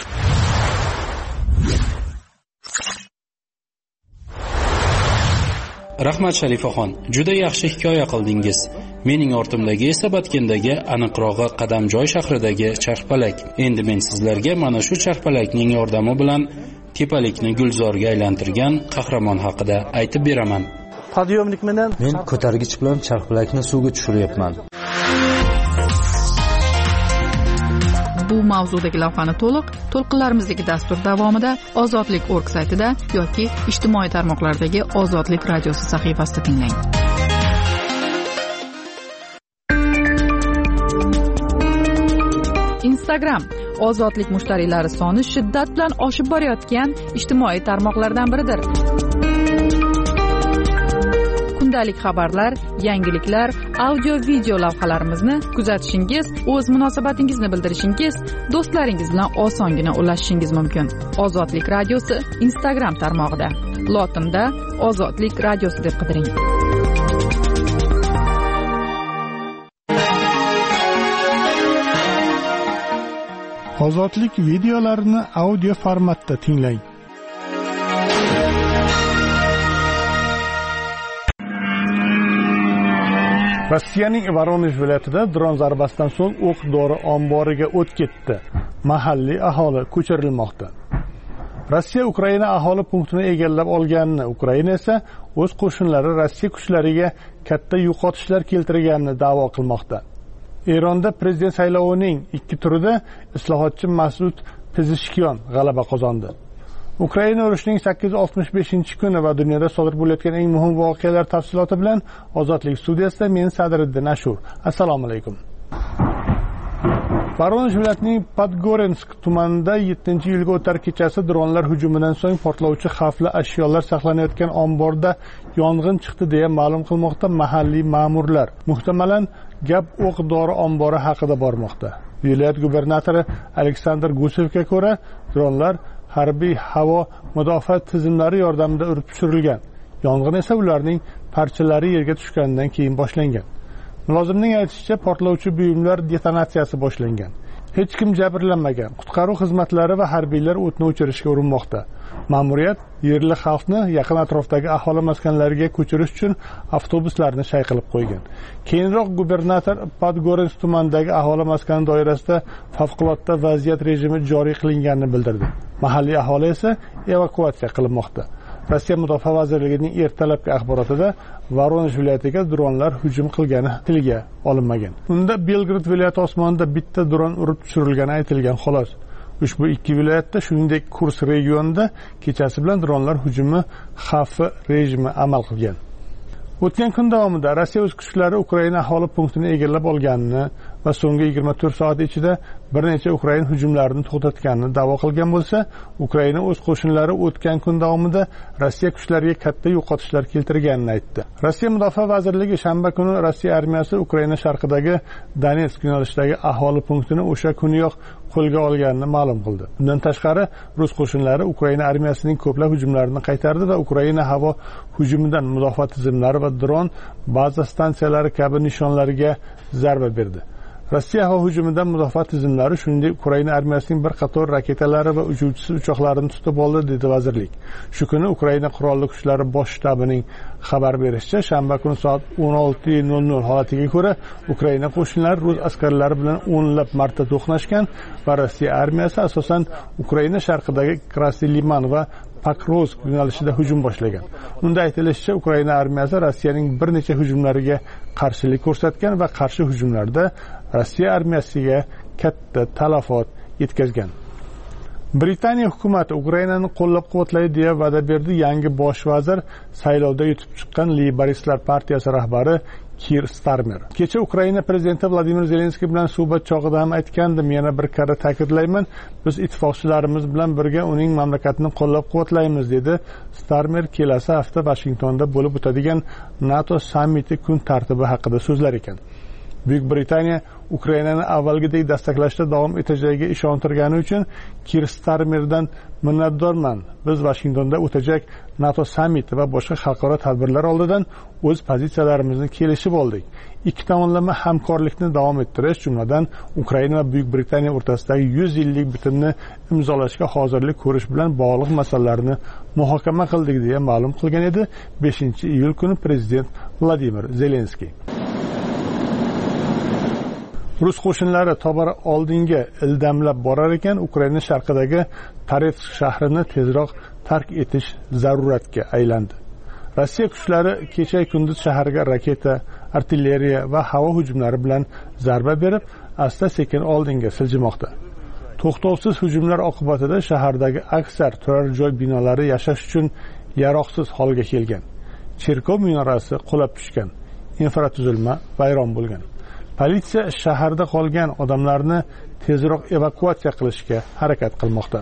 Rahmat Sharifaxon, juda yaxshi hikoya qildingiz. Mening ortimdagi esa Batkendagi, aniqrog'i Qadamjoy shahridagi charxpalak. Endi men sizlarga mana shu charxpalakning yordami bilan tepalikni gulzorga aylantirgan qahramon haqida aytib beraman. Podyomnik bilan men ko'targich bilan charxpalakni suvga tushiryapman. Bu mavzudagi lavhani to'lqinlarimizdagi dastur davomida Ozodlik.org saytida yoki ijtimoiy tarmoqlardagi Ozodlik radiosi sahifasida tinglang. Instagram Ozodlik mushtariylari soni shiddat bilan oshib borayotgan ijtimoiy tarmoqlardan biridir. Kundalik xabarlar, yangiliklar, audio-video lavhalarimizni kuzatishingiz, o'z munosabatingizni bildirishingiz, do'stlaringiz bilan osongina ulashishingiz mumkin. Ozodlik radiosi Instagram tarmog'ida. Lotinda Ozodlik radiosi deb qidiring. Ozodlik videolarini audio formatda tinglang. Rossiyaning Voronoj viloyatida dron zarbasidan so'ng o'q-dori omboriga o't ketdi. Mahalliy aholi ko'chirilmoqda. Rossiya Ukraina aholi punktini egallab olganini, Ukraina esa o'z qo'shinlari Rossiya kuchlariga katta yo'qotishlar keltirganini da'vo qilmoqda. Eronda prezident saylovining 2 turida islohotchi Mas'ud Pezeshkian g'alaba qozondi. Ukraina urushining 865-kuni va dunyoda sodir bo'layotgan eng muhim voqealar tafsiloti bilan Ozodlik studiyasida men Sadriddin Ashur. Assalomu alaykum. Voronoj viloyatining Podgorensk tumanida 7-iyulga o'tar kechasi dronlar hujumidan so'ng portlovchi xavfli ashyolar saqlanayotgan omborda yong'in chiqdi deya ma'lum qilmoqda mahalliy ma'murlar. Muhtamalan gap o'q-dori ombori haqida bormoqda. Viloyat gubernatori Aleksandr Gusevga ko'ra, dronlar harbiy havo mudofaa tizimlari yordamida urib tushirilgan. Yong'in esa ularning parchalari yerga tushganidan keyin boshlangan. Mulozimning aytishicha, portlovchi buyumlar detonatsiyasi boshlangan. Hech kim jabrlanmagan. Qutqaruv xizmatlari va harbiylar o'tni o'chirishga urinmoqda. Ma'muriyat yerli xalqni yaqin atrofdagi aholi maskanlariga ko'chirish uchun avtobuslarni shay qilib qo'ygan. Keyinroq gubernator Podgorensk tumanidagi aholi maskani doirasida favqulodda vaziyat rejimi joriy qilinganini bildirdi. Mahalliy aholi esa evakuatsiya qilinmoqda. Rossiya Mudofaa vazirligining ertalabki axborotida Voronoj viloyatiga dronlar hujum qilgani tilga olinmagan. Unda Belgrad viloyati osmonida bitta dron urib tushirilgani aytilgan xolos. Ushbu ikki viloyatda, shuningdek Kurs regionida kechasi bilan dronlar hujumi xavfi rejimi amal qilgan. O'tgan kun davomida Rossiya o'z kuchlari Ukraina aholi punktini egallab olganini va so'nggi 24 soat ichida bir necha Ukraina hujumlarini to'xtatganini da'vo qilgan bo'lsa, Ukraina o'z qo'shinlari o'tgan kun davomida Rossiya kuchlariga katta yo'qotishlar keltirganini aytdi. Rossiya Mudofaa vazirligi shanba kuni Rossiya armiyasi Ukraina sharqidagi Donetsk yo'nalishidagi aholi punktini o'sha kuniyoq qo'lga olganini ma'lum qildi. Bundan tashqari, rus qo'shinlari Ukraina armiyasining ko'plab hujumlarini qaytardi va Ukraina havo hujumidan mudofaa tizimlari va dron baza stansiyalari kabi nishonlariga zarba berdi. Rossiya havo hujumidan mudofaa tizimlari, shuningdek Ukraina armiyasining bir qator raketalari va uchuvchisiz uchoqlarini tutib oldi, dedi vazirlik. Shu kuni Ukraina qurolli kuchlari bosh shtabining xabar berishicha, shanba kuni soat 16:00 holatiga ko'ra, Ukraina qo'shinlari rus askarlari bilan o'nlab marta to'qnashgan va Rossiya armiyasi asosan Ukraina sharqidagi Krasny Liman va Pakrovsk yo'nalishida hujum boshlagan. Unda aytilishicha, Ukraina armiyasi Rossiyaning bir necha hujumlariga qarshilik ko'rsatgan va qarshi hujumlarda Rossiya armiyasiga katta talafot yetkazgan. Britaniya hukumati Ukrainani qo'llab-quvvatlaydi deya va'da berdi. Yangi bosh vazir saylovda yutib chiqqan Leyboristlar partiyasi rahbari Kir Starmer. Kecha Ukraina prezidenti Vladimir Zelenskiy bilan suhbat chog'ida ham aytgandim, yana bir karra ta'kidlayman, biz ittifoqchilarimiz bilan birga uning mamlakatini qo'llab-quvvatlaymiz, dedi Starmer kelasi hafta Vashingtonda bo'lib o'tadigan NATO sammiti kun tartibi haqida so'zlar ekan. Buyuk Britaniya Ukrainani avvalgidek dastaklashda davom etajagiga ishontirgani uchun Kir Starmerdan minnatdorman. Biz Vashingtonda o'tajak NATO sammiti va boshqa xalqaro tadbirlar oldidan o'z pozitsiyalarimizni kelishib oldik. Ikki tomonlama hamkorlikni davom ettirish, jumladan Ukraina va Buyuk Britaniya o'rtasidagi 100 yillik bitimni imzolashga hozirlik ko'rish bilan bog'liq masalalarni muhokama qildik, deya ma'lum qilgan edi 5-iyul kuni prezident Vladimir Zelenskiy. Rus qo'shinlari tobora oldinga ildamlab borar ekan, Ukraina sharqidagi Toretsk shahrini tezroq tark etish zaruratga aylandi. Rossiya kuchlari kecha kunduz shaharga raketa, artilleriya va havo hujumlari bilan zarba berib, asta-sekin oldinga siljimoqda. To'xtovsiz hujumlar oqibatida shahardagi aksar turar joy binolari yashash uchun yaroqsiz holga kelgan. Cherkov minorasi qulab tushgan. Infratuzilma vayron bo'lgan. Politsiya shaharda qolgan odamlarni tezroq evakuatsiya qilishga harakat qilmoqda.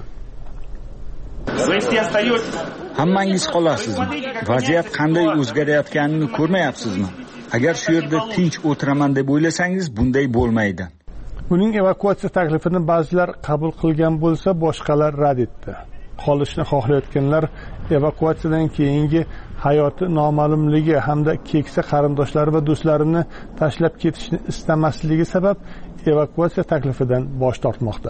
Hammangiz qolasizmi? Vaziyat qanday o'zgarayotganini ko'rmayapsizmi? Agar shu yerda tinch o'tiraman deb o'ylasangiz, bunday bo'lmaydi. Uning evakuatsiya taklifini ba'zilar qabul qilgan bo'lsa, boshqalar rad etdi. Qolishni xohlayotganlar evakuatsiyadan keyingi hayoti noma'lumligi hamda keksa qarindoshlari va do'stlarini tashlab ketishni istamasligi sabab evakuatsiya taklifidan bosh tortmoqda.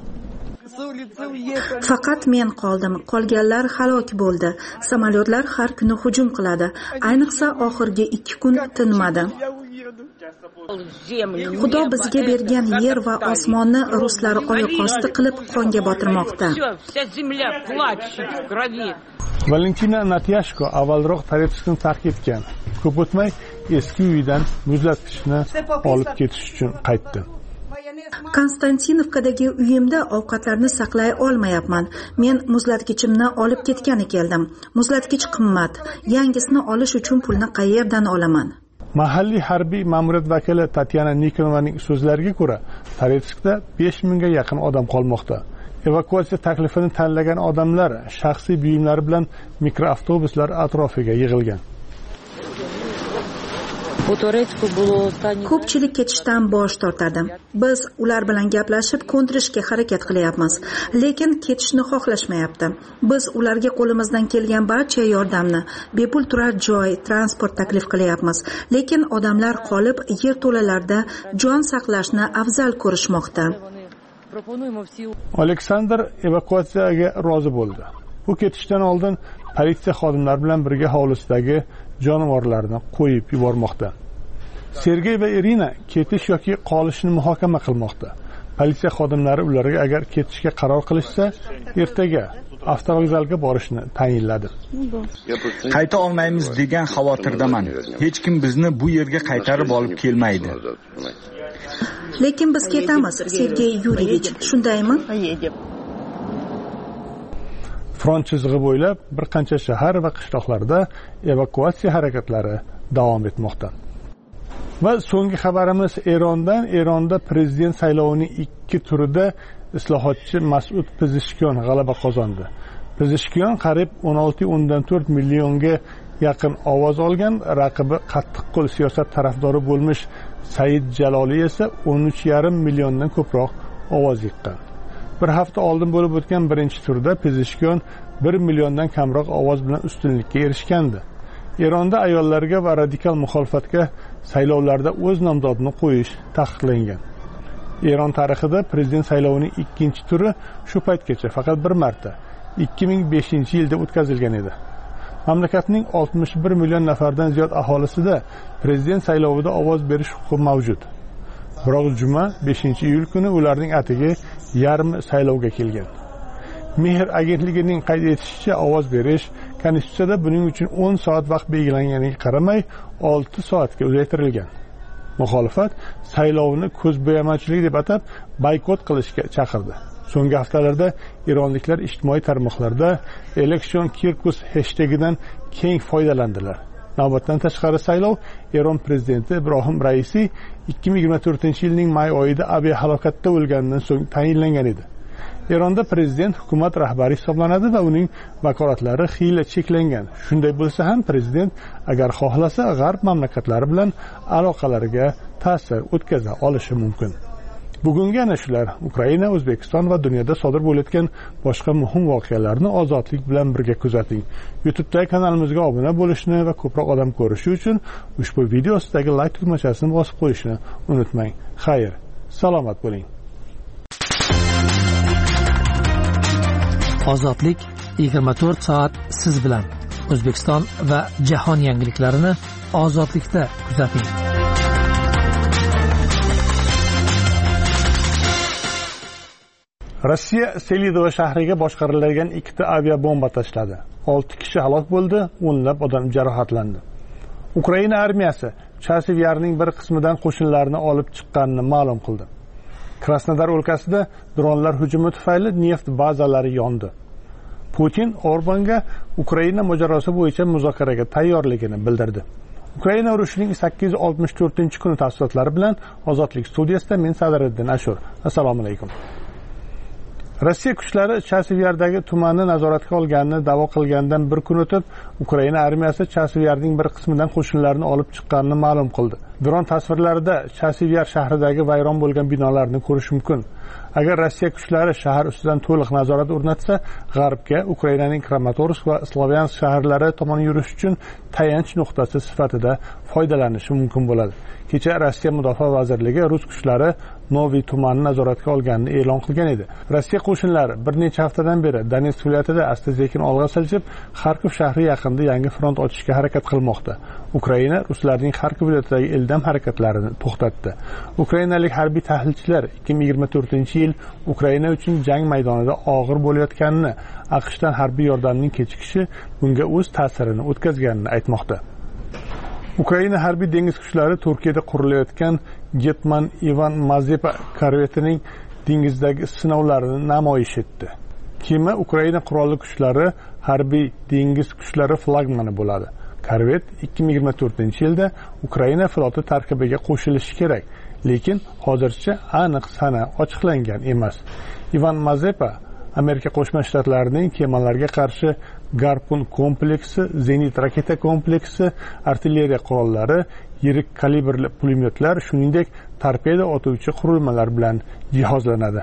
Faqat men qoldim. Qolganlar halok bo'ldi. Samolyotlar har kuni hujum qiladi. Ayniqsa oxirgi 2 kun tinmadi. Xudo bizga bergan yer va osmonni ruslar oyoq osti qilib qonga botirmoqda. Valentina Natyashko avvalroq Toretskni tark etgan. Ko'p o'tmay eski uyidan muzlatkichni olib ketish uchun qaytdi. Konstantinovkadagi uyimda ovqatlarni saqlay olmayapman. Men muzlatkichimni olib ketgani keldim. Muzlatkich qimmat. Yangisini olish uchun pulni qayerdan olaman? Mahalliy harbiy ma'muriyat vakili Tatyana Nikonovaning so'zlariga ko'ra, Toretskda 5000 ga yaqin odam qolmoqda. Evakuatsiya taklifini tanlagan odamlar shaxsiy buyumlari bilan mikroavtobuslar atrofiga yig'ilgan. Ko'pchilik ketishdan bosh tortadi. Biz ular bilan gaplashib ko'ndirishga harakat qilyapmiz, lekin ketishni xohlashmayapti. Biz ularga qo'limizdan kelgan barcha yordamni, bepul turar joy, transport taklif qilyapmiz, lekin odamlar qolib yerto'lalarda jon saqlashni afzal ko'rishmoqda. Aleksandr evakuatsiyaga rozi bo'ldi. U ketishdan oldin politsiya xodimlari bilan birga hovlisidagi jonivorlarni qo'yib yubormoqda. Sergey va Irina ketish yoki qolishni muhokama qilmoqda. Politsiya xodimlari ularga agar ketishga qaror qilishsa, ertaga avtovokzalga borishni tayinladi. Qayta olmaymiz degan xavotirdaman. Hech kim bizni bu yerga qaytarib olib kelmaydi. Lekin biz ketamiz, Sergey Yurievich, shundaymi? Front chizig'i bo'ylab bir qancha shahar va qishloqlarda evakuatsiya harakatlari davom etmoqda. Va so'nggi xabarimiz Erondan. Eronda prezident saylovining 2 turida islohotchi Mas'ud Pezeshkian g'alaba qozondi. Pezeshkian qariyb 16.4 millionga yaqin ovoz olgan, raqibi qattiqqo'l siyosat tarafdori bo'lmish Said Jaloli esa 13.5 milliondan ko'proq ovoz yiqqan. Bir hafta oldin bo'lib o'tgan birinchi turda Pezeshkian 1 milliondan kamroq ovoz bilan ustunlikka erishgandi. Eronda ayollarga va radikal muxolifatga saylovlarda o'z nomzodini qo'yish taqiqlangan. Eron tarixida prezident saylovining 2-turi shu paytgacha faqat bir marta 2005-yilda o'tkazilgan edi. Mamlakatning 61 million nafardan ziyod aholisida prezident saylovida ovoz berish huquqi mavjud. Biroq juma 5-iyul kuni ularning atigi yarmi saylovga kelgan. Mehr agentligining qayd etishicha, ovoz berish konstitutsiyada buning uchun 10 soat vaqt belgilanganiga qaramay 6 soatga uzaytirilgan. Muxolifat saylovni ko'zbo'yamachilik deb atab boykot qilishga chaqirdi. So'nggi haftalarda eronliklar ijtimoiy tarmoqlarda Election Kirkus hashtagidan keng foydalandilar. Navbatdan tashqari saylov Eron prezidenti Ibrohim Raisi 2024-yilning may oyida aviahalokatda o'lganidan so'ng tayinlangan edi. Eronda prezident hukumat rahbari hisoblanadi va uning vakolatlari xiyla cheklangan. Shunday bo'lsa ham prezident agar xohlasa g'arb mamlakatlari bilan aloqalariga ta'sir o'tkaza olishi mumkin. Bugungi ana shular. Ukraina, O'zbekiston va dunyoda sodir bo'layotgan boshqa muhim voqealarni ozodlik bilan birga kuzating. YouTube'dagi kanalimizga obuna bo'lishni va ko'proq odam ko'rishi uchun ushbu video ostidagi like tugmachasini bosib qo'yishni unutmang. Xayr, salomat bo'ling. Ozodlik 24 soat siz bilan. O'zbekiston va jahon yangiliklarini ozodlikda kuzating. Rossiya Selidova shahriga boshqariladigan 2 aviabomba tashladi. 6 kishi halok bo'ldi, o'nlab odam jarohatlandi. Ukraina armiyasi Chasiv Yarning bir qismidan qo'shinlarni olib chiqqanini ma'lum qildi. Krasnodar o'lkasida dronlar hujumi tufayli neft bazalari yondi. Putin Orbanga Ukraina mojarosi bo'yicha muzokaraga tayyorligini bildirdi. Ukraina urushining 864-kuni tafsilotlari bilan Ozodlik studiyasida men Sadiriddin Ashur. Assalomu alaykum. Rossiya kuchlari Chasivyardagi tumanni nazoratga olganini da'vo qilgandan bir kun o'tib, Ukraina armiyasi Chasivyarning bir qismidan qo'shinlarni olib chiqqanini ma'lum qildi. Dron tasvirlarida Chasivyar shahridagi vayron bo'lgan binolarni ko'rish mumkin. Agar Rossiya kuchlari shahar ustidan to'liq nazorat o'rnatsa, g'arbga Ukrainaning Kramatorsk va Slavyansk shaharlari tomon yurish uchun tayanch nuqtasi sifatida foydalanishi mumkin bo'ladi. Kecha Rossiya Mudofaa vazirligi rus kuchlari Novi tumanini nazoratga olganini e'lon qilgan edi. Rossiya qo'shinlari bir necha haftadan beri Donetsk viloyatida asta-sekin olg'a siljib, Xarkov shahri yaqinida yangi front ochishga harakat qilmoqda. Ukraina ruslarning Xarkov viloyatidagi eldam harakatlarini to'xtatdi. Ukrainalik harbiy tahlilchilar 2024-yil Ukraina uchun jang maydonida og'ir bo'layotganini, AQShdan harbiy yordamning kechikishi bunga o'z ta'sirini o'tkazganini aytmoqda. Ukraina harbiy dengiz kuchlari Turkiyada qurilayotgan Getman Ivan Mazepa korvetining dengizdagi sinovlarini namoyish etdi. Kema Ukraina qurolli kuchlari harbiy dengiz kuchlari flagmani bo'ladi. Korvet 2024-yilda Ukraina floti tarkibiga qo'shilishi kerak, lekin hozircha aniq sana ochiqlangan emas. Ivan Mazepa Amerika Qo'shma Shtatlarining kemalarga qarshi Garpun kompleksi, zenit raketa kompleksi, artilleriya qurollari, yirik kalibrli pulemyotlar, shuningdek torpeda otuvchi qurilmalar bilan jihozlanadi.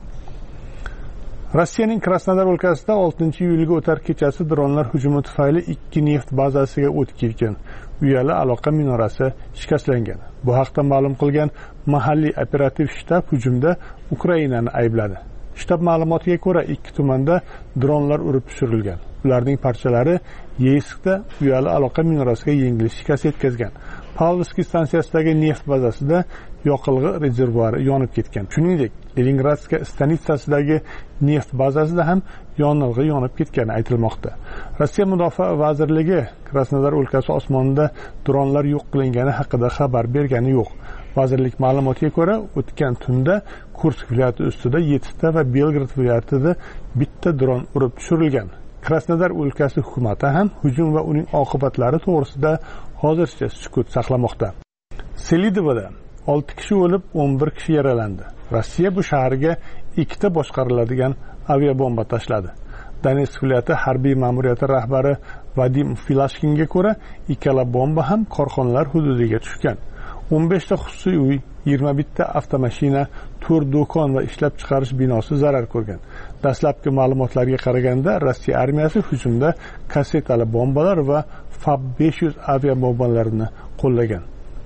Rossiyaning Krasnodar o'lkasida 6-iyulga o'tar kechasi dronlar hujumi tufayli 2 neft bazasiga o't ketgan. Uyali aloqa minorasi shikastlangan. Bu haqda ma'lum qilgan mahalliy operativ shtab hujumda Ukrainani aybladi. Shtab ma'lumotiga ko'ra 2 tumanda dronlar urib tushirilgan. Ularning parchalari Yeyskda uyali aloqa minorasiga yengil shikast yetkazgan. Pavlovskiy stansiyasidagi neft bazasida yoqilg'i rezervuari yonib ketgan. Shuningdek, Leningradska stansiyasidagi neft bazasida ham yonilg'i yonib ketgani aytilmoqda. Rossiya Mudofaa vazirligi Krasnodar o'lkasi osmonida dronlar yo'q qilingani haqida xabar bergani yo'q. Vazirlik ma'lumotiga ko'ra, o'tgan tunda Kursk viloyati ustida 7 ta va Belgrad viloyatida bitta dron urib tushirilgan. Krasnodar o'lkasi hukumati ham hujum va uning oqibatlari to'g'risida hozircha sukut saqlamoqda. Selidovda 6 kishi o'lib, 11 kishi yaralandi. Rossiya bu shaharga 2 ta boshqariladigan aviabomba tashladi. Donetsk viloyati harbiy ma'muriyati rahbari Vadim Filashkinga ko'ra, ikkala bomba ham korxonalar hududiga tushgan. 15 ta xususiy uy, 21 ta avtomashina, 4 do'kon va ishlab chiqarish binosi zarar ko'rgan. Dastlabki ma'lumotlarga qaraganda, Rossiya armiyasi hujumda kassetali bombalar va FAB-500 aviabombalarini qo'llagan.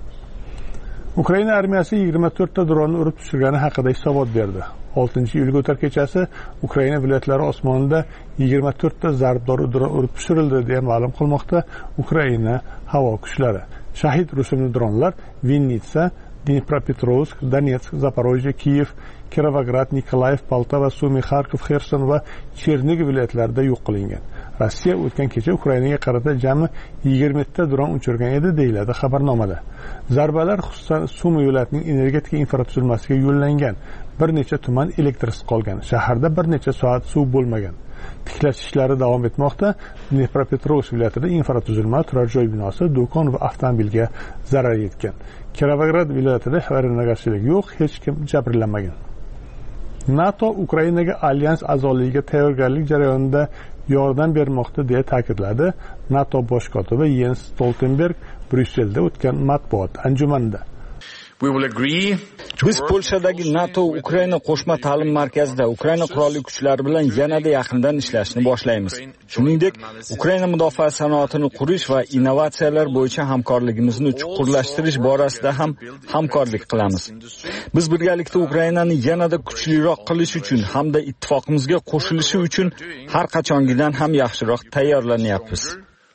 Ukraina armiyasi 24 ta dronni urib tushirgani haqida hisobot berdi. 6-iyulga o'tar kechasi Ukraina viloyatlari osmonida 24 ta zarbdor dron urib tushirildi deya ma'lum qilmoqda Ukraina havo kuchlari. Shahid rusumli dronlar Vinnitsa, Dnipropetrovsk, Donetsk, Zaporojye, Kiyev, Kirovograd, Nikolayev, Poltava, Sumy, Xarkov, Xerson va Chernigov viloyatlarida yo'q qilingan. Rossiya o'tgan kecha Ukrainaga qarata jami 20 ta dron uchirgan edi, deyiladi xabarnomada. Zarbalar xususan Sumy viloyatining energetika infratuzilmasiga yo'llangan. Bir necha tuman elektrsiz qolgan. Shaharda bir necha soat suv bo'lmagan. Tiklash ishlari davom etmoqda. Dnipropetrovsk viloyatida infratuzilma, turar joy binosi, do'kon va avtomobilga zarar yetgan. Kirovograd viloyatida vayronagarchilik yo'q, hech kim jabrlanmagan. NATO Ukrainaga alyans a'zoligiga tayyorgarlik jarayonida yordam bermoqda deya ta'kidladi NATO bosh kotibi Jens Stoltenberg Bryusselda o'tgan matbuot anjumanida. Biz Polshadagi NATO Ukraina qo'shma ta'lim markazida Ukraina qurolli kuchlari bilan yanada yaqindan ishlashni boshlaymiz. Shuningdek, Ukraina mudofaa sanoatini qurish va innovatsiyalar bo'yicha hamkorligimizni chuqurlashtirish borasida ham hamkorlik qilamiz. Biz birgalikda Ukrainani yanada kuchliroq qilish uchun hamda ittifoqimizga qo'shilishi uchun har qachongidan ham yaxshiroq tayyorlanyapmiz.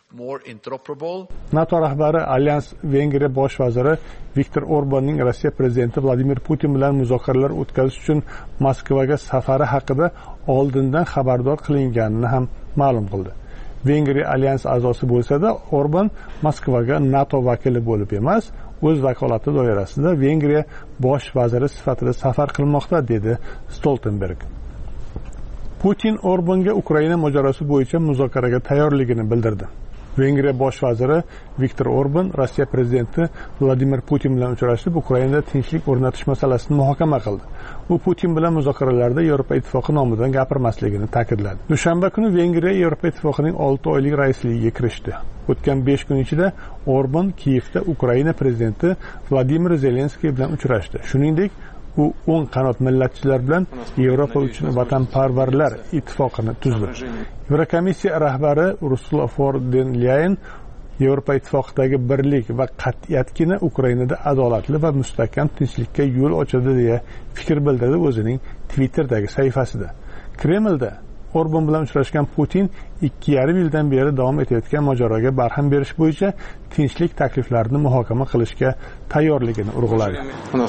NATO rahbari Alyans Vengriya bosh vaziri Viktor Orbanning Rossiya prezidenti Vladimir Putin bilan muzokaralar o'tkazish uchun Moskvaga safari haqida oldindan xabardor qilinganini ham ma'lum qildi. Vengriya alyans a'zosi bo'lsa-da, Orban Moskvaga NATO vakili bo'lib emas, o'z vakolati doirasida Vengriya bosh vaziri sifatida safar qilmoqda, dedi Stoltenberg. Putin Orbanga Ukraina mojarosi bo'yicha muzokaraga tayyorligini bildirdi. Vengriya bosh vaziri Viktor Orban Rossiya prezidenti Vladimir Putin bilan uchrashib, Ukrainada tinchlik o'rnatish masalasini muhokama qildi. U Putin bilan muzokaralarda Yevropa ittifoqi nomidan gapirmasligini ta'kidladi. Dushanba kuni Vengriya Yevropa ittifoqining 6 oylik raisligiga kirishdi. O'tgan 5 kun ichida Orban Kiyevda Ukraina prezidenti Vladimir Zelenskiy bilan uchrashdi. Shuningdek, u 10 qanot millatchilar bilan Yevropa uchun vatanparvarlar ittifoqini tuzdi. Yevrokomissiya rahbari Ursula von der Leyen Yevropa ittifoqidagi birlik va qat'iyatgina Ukrainada adolatli va mustahkam tinchlikka yo'l ochadi deya fikr bildirdi o'zining Twitter'dagi sahifasida. Kremlda Orban bilan uchrashgan Putin 2,5 yildan beri davom etayotgan mojaroga barham berish bo'yicha tinchlik takliflarini muhokama qilishga tayyorligini urg'uladi.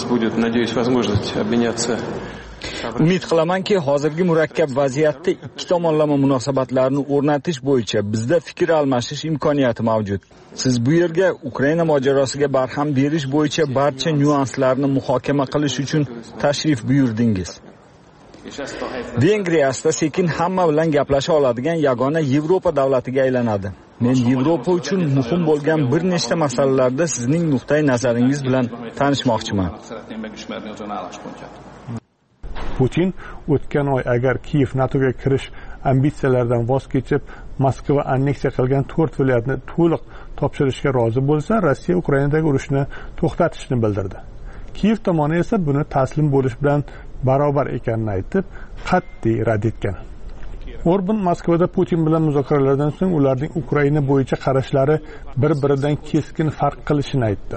Umid qilamanki, hozirgi murakkab vaziyatda ikki tomonlama munosabatlarni o'rnatish bo'yicha bizda fikr almashish imkoniyati mavjud. Siz bu yerga Ukraina mojarosiga barham berish bo'yicha barcha nyuanslarni muhokama qilish uchun tashrif buyurdingiz. Vengriya asta-sekin hamma bilan gaplasha oladigan yagona Yevropa davlatiga aylanadi. Men Yevropa uchun muhim bo'lgan bir nechta masalalarda sizning nuqtai nazaringiz bilan tanishmoqchiman. Putin o'tgan oy agar Kiyev NATOga kirish ambitsiyalaridan voz kechib, Moskva anneksiya qilgan 4 viloyatni to'liq topshirishga rozi bo'lsa, Rossiya Ukrainadagi urushni to'xtatishni bildirdi. Kiyev tomoni esa buni taslim bo'lish bilan barobar ekanini aytib, qat'iy rad etgan. Orban Moskvada Putin bilan muzokaralardan so'ng ularning Ukraina bo'yicha qarashlari bir-biridan keskin farq qilishini aytdi.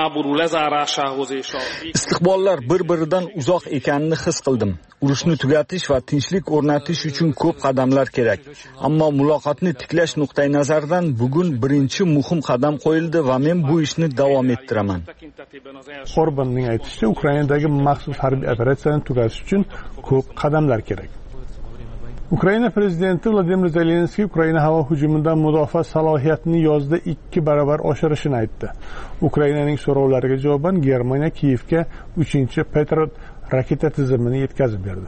Istiqbollar bir-biridan uzoq ekanini his qildim. Urushni tugatish va tinchlik o'rnatish uchun ko'p qadamlar kerak. Ammo muloqotni tiklash nuqtai nazaridan bugun birinchi muhim qadam qo'yildi va men bu ishni davom ettiraman. Orbanning aytishicha, Ukrainadagi maxsus harbiy operatsiyani tugatish uchun ko'p qadamlar kerak. Ukraina prezidenti Vladimir Zelenskiy Ukraina havo hujumidan mudofaa salohiyatini yozda 2 barobar oshirishini aytdi. Ukrainaning so'rovlariga javoban Germaniya Kiyevga 3-Patriot raketa tizimini yetkazib berdi.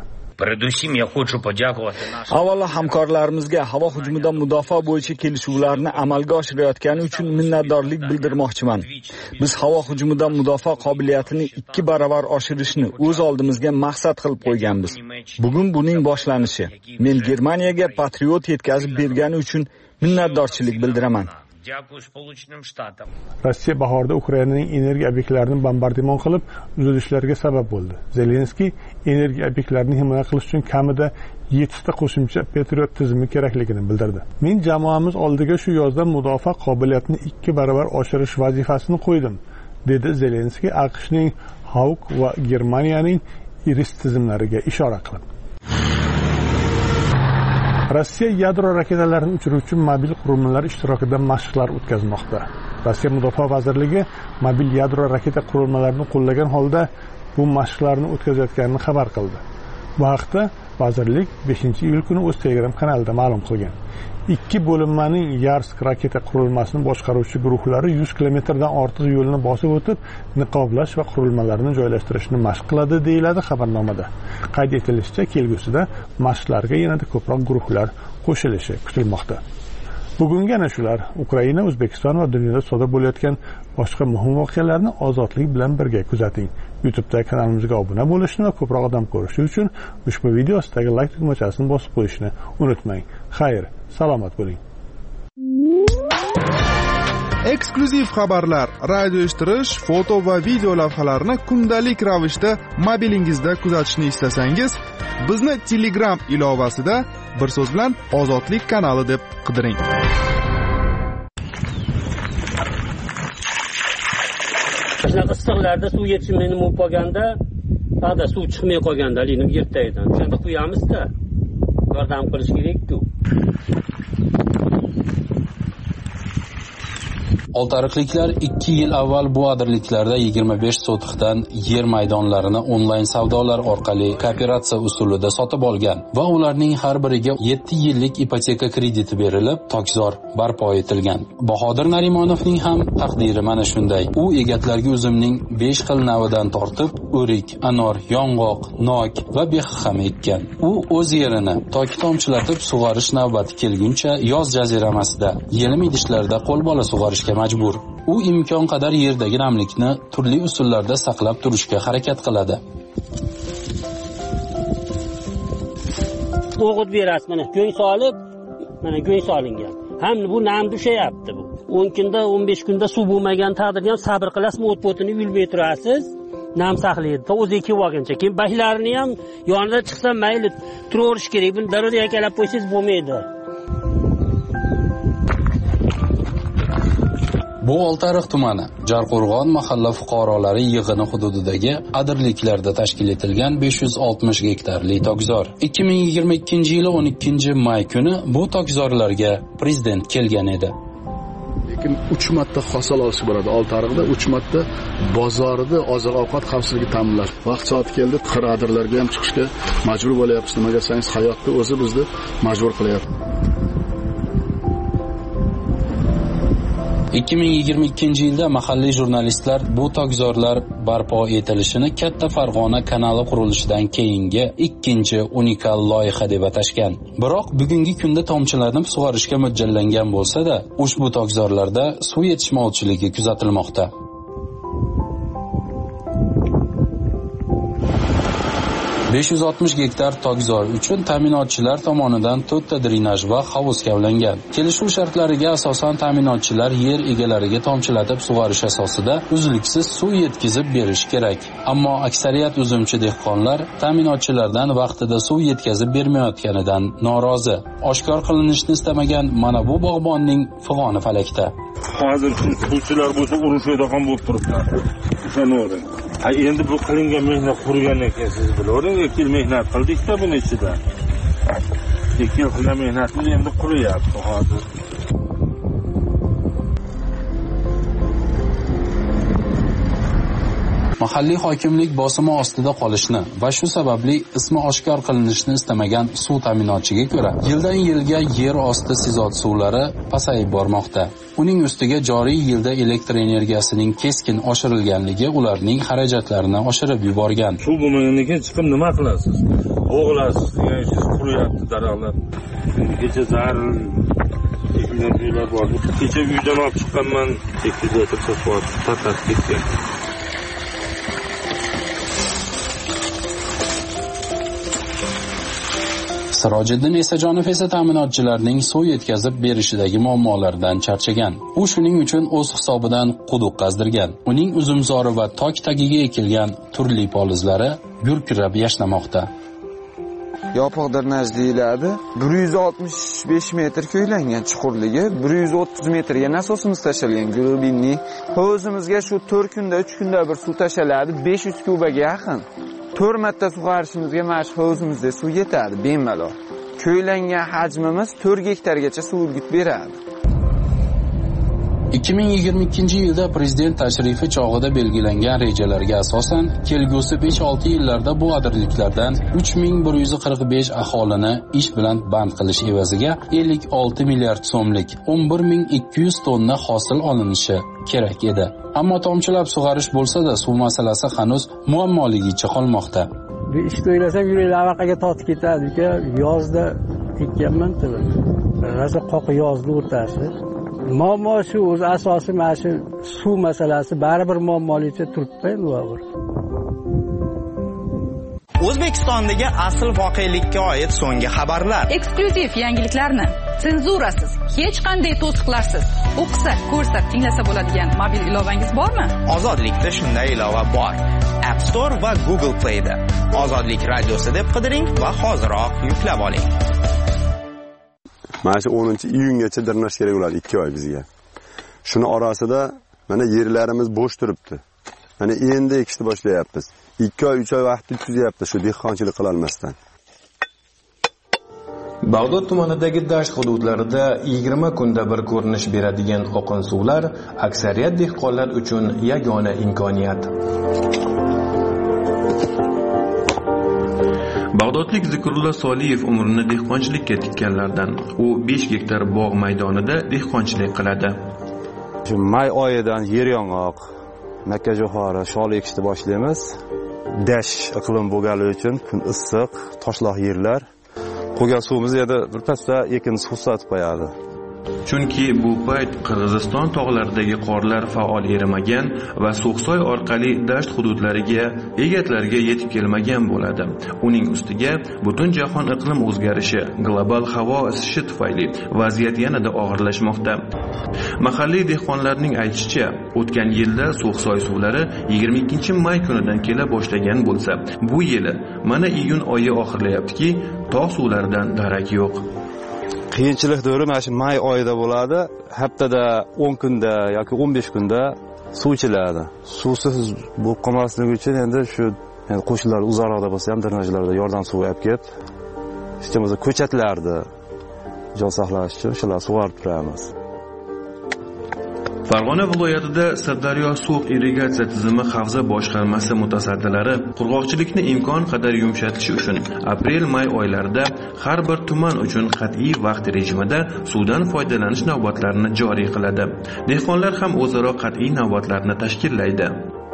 Avvalo hamkorlarimizga havo hujumidan mudofaa bo'yicha kelishuvlarni amalga oshirayotgani uchun minnatdorlik bildirmoqchiman. Biz havo hujumidan mudofaa qobiliyatini 2 barobar oshirishni o'z oldimizga maqsad qilib qo'yganmiz. Bugun buning boshlanishi. Men Germaniyaga Patriot yetkazib bergani uchun minnatdorchilik bildiraman. Rossiya bahorda Ukrainaning energiya obyektlarini bombardimon qilib, uzilishlarga sabab bo'ldi. Zelenskiy energiya obyektlarini himoya qilish uchun kamida 7 ta qo'shimcha Patriot tizimi kerakligini bildirdi. Men jamoamiz oldiga shu yozda mudofaa qobiliyatini 2 barobar oshirish vazifasini qo'ydim, dedi Zelenskiy AQShning Hawk va Germaniyaning Iris tizimlariga ishora qilib. Rossiya yadro raketalarini uchiruvchi mobil qurilmalar ishtirokida mashqlar o'tkazmoqda. Rossiya Mudofaa vazirligi mobil yadro raketa qurilmalarini qo'llagan holda bu mashqlarni o'tkazayotganini xabar qildi. Bu haqda vazirlik 5-iyul kuni o'z Telegram kanalida ma'lum qilgan. 2 bo'linmaning Yarsk raketa qurilmasini boshqaruvchi guruhlari 100 kilometrdan ortiq yo'lni bosib o'tib, niqoblash va qurilmalarni joylashtirishni mashq qiladi, deyiladi xabarnomada. Qayd etilishicha, kelgusida mashqlarga yanada ko'proq guruhlar qo'shilishi kutilmoqda. Bugungi ana shular. Ukraina, O'zbekiston va dunyoda sodir bo'layotgan boshqa muhim voqealarni ozodlik bilan birga kuzating. YouTube'da kanalimizga obuna bo'lishni va ko'proq odam ko'rishi uchun ushbu video ostidagi like tugmachasini bosib qo'yishni unutmang. Xayr, salomat bo'ling. Eksklyuziv xabarlar, radio eshittirish, foto va video lavhalarni kundalik ravishda mobilingizda kuzatishni istasangiz, bizni Telegram ilovasida bir so'z bilan Ozodlik kanali deb qidiring. Shunaqa issiqlarda suv yetishmaydi bo'lib qolganda, hada suv chiqmay qolganda, lekin ertaydan shunda quyamiz-da. Yordam qilish kerak-ku. Oltiariqliklar 2 yil avval bu adirliklarda 25 sotixdan yer maydonlarini onlayn savdolar orqali kooperatsiya usulida sotib olgan va ularning har biriga 7 yillik ipoteka krediti berilib, tokzor barpo etilgan. Bahodir Narimonovning ham taqdiri mana shunday. U egatlarga uzumning 5 xil navidan tortib, o'rik, anor, yong'oq, nok va behi ham ekkan. U o'z yerini toki tomchilatib sug'orish navbati kelguncha yoz jaziramasida, yelim idishlarda qo'lbola sug'orishga majbur. U imkon qadar yerdagi namlikni turli usullarda saqlab turishga harakat qiladi. O'g'it berasiz, mana go'ng solib, mana go'ng solingan. Ham bu nam tushayapti bu. 10 kunda, 15 kunda suv bo'lmagan taqdirda ham sabr qilasiz, o't-o'tini yulmay turasiz. Nam saqlaydi. O'zi kelib olgancha, keyin bashlarini ham yonida chiqsa mayli turaverish kerak. Buni darada yakalab qo'ysangiz bo'lmaydi. Bu Oltiariq tumani Jarqo'rg'on mahalla fuqarolari yig'ini hududidagi adirliklarda tashkil etilgan 560 gektarli tokzor. 2022-yili 12-may kuni bu tokzorlarga prezident kelgan edi. Lekin 3 marta hosil olish bo'ladi. Oltiariqda 3 marta bozorida oziq-ovqat xavfsizligini ta'minlash. Vaqt soati keldi, qiradirlarga ham chiqishga majbur bo'lyapmiz. Nimaga desangiz, hayotda o'zi bizni majbur qilyapti. 2022-yilda mahalliy jurnalistlar bu tokzorlar barpo etilishini Katta Farg'ona kanali qurilishidan keyingi ikkinchi unikal loyiha deb atashgan. Biroq bugungi kunda tomchilanib sug'orishga mo'ljallangan bo'lsa-da, ushbu tokzorlarda suv yetishmovchiligi kuzatilmoqda. $560 gektar tokzor uchun ta'minotchilar tomonidan 4 ta drenaj va hovuz kavlangan. Kelishuv shartlariga asosan ta'minotchilar yer egalariga tomchilatib sug'orish asosida uzluksiz suv yetkazib berish kerak. Ammo aksariyat uzumchi dehqonlar ta'minotchilardan vaqtida suv yetkazib bermayotganidan norozi. Oshkor qilinishni istamagan mana bu bog'bonning fig'oni falakda. Hozir suvchilar bo'lsa urushida ham bo'lib turibdi. O'shani endi bu qilingan mehnat qurgandan keyin siz bilavering, 2 yil mehnat qildik-da buni ichida. 2 yil qilgan mehnatimiz endi quriyapti hozir. Mahalliy hokimlik bosimi ostida qolishni va shu sababli ismi oshkor qilinishni istamagan suv ta'minotchiga ko'ra, yildan yilga yer osti sizot suvlari pasayib bormoqda. Uning ustiga joriy yilda elektr energiyasining keskin oshirilganligi ularning xarajatlarini oshirib yuborgan. Suv bo'lmagandan keyin chiqib nima qilasiz? O'g'ilasiz degan ish quriyapti daraxtlar. Kecha zaril ekilgan uylar bor. Kecha uydan olib chiqqanman, 8 litr sotib tatas ketgan. Sirojiddin Esajonov esa ta'minotchilarning suv yetkazib berishidagi muammolardan charchagan. U shuning uchun o'z hisobidan quduq qazdirgan. Uning uzumzori va tok tagiga ekilgan turli polizlari gurkirab yashnamoqda. Yopiq drenaj deyiladi. 165 metr ko'ylangan chuqurligi, 130 metrga nasosimiz tashalgan globinli. Hovuzimizga shu 4 kunda, 3 kunda bir suv tashaladi, 500 kubaga yaqin. 4 marta sug'orishimizga mana shu hovuzimizda suv yetadi bemalol. Ko'ylangan hajmimiz 4 gektargacha suv ulgib beradi. 2022-yilda prezident tashrifi chog'ida belgilangan rejalarga asosan kelgusi 5-6 yillarda bu adirliklardan 3145 aholini ish bilan band qilish evaziga 56 milliard so'mlik 11200 tonna hosil olinishi kerak edi. Ammo tomchilab sug'orish bo'lsa-da, suv masalasi hanuz muammoligicha qolmoqda. Bu ishni o'ylasam yurak lavaqaga tortib ketadi-ku. Yozda ekkanman-ku. Rosa qoq yozni o'rtasi. Muammo shu o'z asosi mana shu suv masalasi baribir muammoligicha turibdi endi bu. O'zbekistondagi asl voqelikka oid so'nggi xabarlar. Eksklyuziv yangiliklarni senzurasiz, hech qanday to'siqlarsiz o'qisa, ko'rsa, tinglasa bo'ladigan mobil ilovangiz bormi? Ozodlikda shunday ilova bor. App Store va Google Play da. Ozodlik radiosi deb qidiring va hoziroq yuklab oling. Mana shu 10-iyungacha dirnash kerak bo'ladi 2 oy bizga. Shuni orasida mana yerlarimiz bo'sh turibdi. Mana endi ekishni boshlayapmiz. 2 oy, 3 oy vaqt o'tkazyapti shu dehqonchilik qila olmasdan. Bag'dod tumanidagi dasht hududlarida 20 kunda bir ko'rinish beradigan oqin suvlar aksariyat dehqonlar uchun yagona imkoniyat. Bag'dodlik Zikrullo Soliyev umrini dehqonchilikka tikkanlardan. U 5 gektar bog' maydonida dehqonchilik qiladi. Shu may oyidan yer yong'oq, makkajo'xori, shol ekishni boshlaymiz. Dash iqlim bo'lgani uchun kun issiq, toshloq yerlar. Qolgan suvimizni yana birpasda ekin suv sotib qo'yadi. Chunki bu payt Qirg'iziston tog'laridagi qorlar faol erimagan va So'xsoy orqali dasht hududlariga, egatlarga yetib kelmagan bo'ladi. Uning ustiga butun jahon iqlim o'zgarishi, global havo isishi tufayli vaziyat yanada og'irlashmoqda. Mahalliy dehqonlarning aytishicha, o'tgan yilda So'xsoy suvlari 22-may kunidan kela boshlagan bo'lsa, bu yili mana iyun oyi oxirlayaptiki, tog' suvlaridan darak yo'q. Qiyinchilik davri mana shu may oyida bo'ladi. Haftada 10 kunda yoki 15 kunda suv ichiladi. Suvsiz bo'lib qolmasligi uchun endi shu qo'shnilar uzoqroqda bo'lsa ham drenajlarda yordam suvi olib kelib, hech bo'lmasa ko'chatlarni jon saqlash uchun shular sug'orib turamiz. Farg'ona viloyatida Sirdaryo suv irrigatsiya tizimi havza boshqarmasi mutasaddilari qurg'oqchilikni imkon qadar yumshatish uchun aprel-may oylarida har bir tuman uchun qat'iy vaqt rejimida suvdan foydalanish navbatlarini joriy qiladi. Dehqonlar ham o'zaro qat'iy navbatlarni tashkillaydi.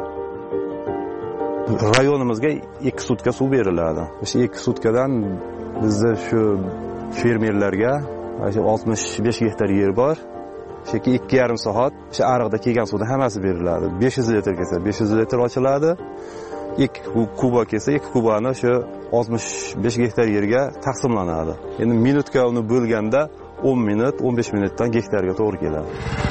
Rayonimizga 2 sutka suv beriladi. O'sha 2 sutkadan bizda shu fermerlarga 65 gektar yer bor. Cheki 2,5 soat o'sha ariqda kelgan suvdan hammasi beriladi. 500 litr kelsa 500 litr ochiladi. 2 kuba kelsa 2 kubani o'sha 65 gektar yerga taqsimlanadi. Endi minutga uni bo'lganda 10 minut, 15 minutdan gektarga to'g'ri keladi.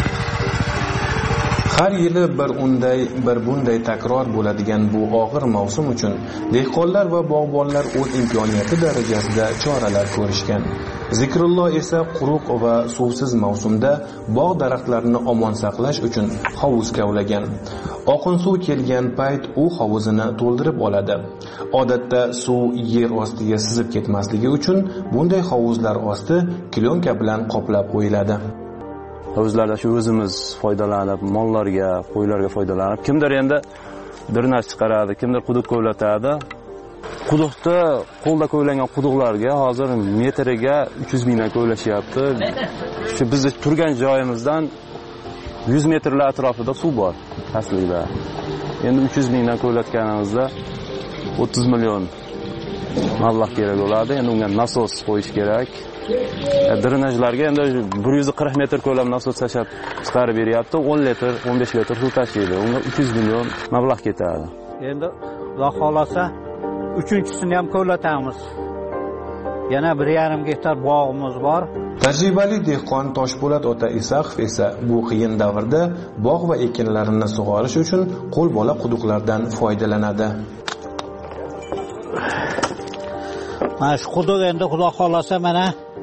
Har yili bir bunday takror bo'ladigan bu og'ir mavsum uchun dehqonlar va bog'bonlar o'z imkoniyati darajasida choralar ko'rishgan. Zikrullo esa quruq va suvsiz mavsumda bog' daraxtlarini omon saqlash uchun hovuz kavlagan. Oqin suv kelgan payt u hovuzini to'ldirib oladi. Odatda suv yer ostiga sizib ketmasligi uchun bunday hovuzlar osti klonka bilan qoplab qo'yiladi. Hovuzlarda shu o'zimiz foydalanib, mollarga, qo'ylarga foydalanib, kimdir endi drenaj chiqaradi, kimdir quduq ko'latadi. Quduqda qo'lda ko'ylangan quduqlarga hozir metriga 300 mingdan ko'ylashyapti. Shu biz turgan joyimizdan 100 metrlar atrofida suv bor aslida. Endi 300 mingdan ko'latganimizda 30 million mablag' kerak bo'ladi. Endi unga nasos qo'yish kerak. Drenajlarga endi 140 metr ko'lam nasos tashab chiqarib beryapti. 10 litr, 15 litr suv tashiydi. Unga 300 million mablag' ketadi. Endi Xudo xolasa 3-chisini ham ko'latamiz. Yana 1,5 gektar bog'imiz bor. Tajribali dehqon Toshpo'lat ota Isaqov esa bu qiyin davrda bog' va ekinlarini sug'orish uchun qo'lbola quduqlardan foydalanadi. Mana shu quduq endi Xudo xolasa mana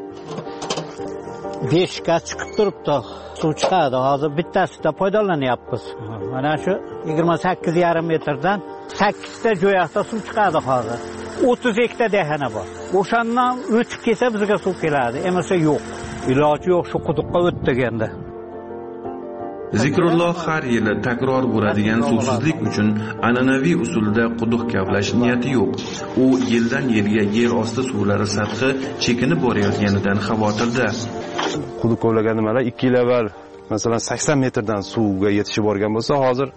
5 ga chiqib turibdi. Suv chiqadi. Hozir bittasidan foydalanyapmiz. Mana shu 28,5 metrdan 8 ta jo'yaqda suv chiqadi hozir. 30 hektar dehana bor. O'shandan o'tib kelsa bizga suv keladi. Emas yo'q. Iloji yo'q shu quduqqa o't deganda. Zikrullo har yili takror bo'ladigan suvsizlik uchun an'anaviy usulda quduq kavlash niyati yo'q. U yildan yilga yer osti suvlari sathi chekinib borayotganidan xavotirda. Quduq kavlagan nimalar 2 yil avval masalan 80 metrdan suvga yetishib borgan bo'lsa, hozir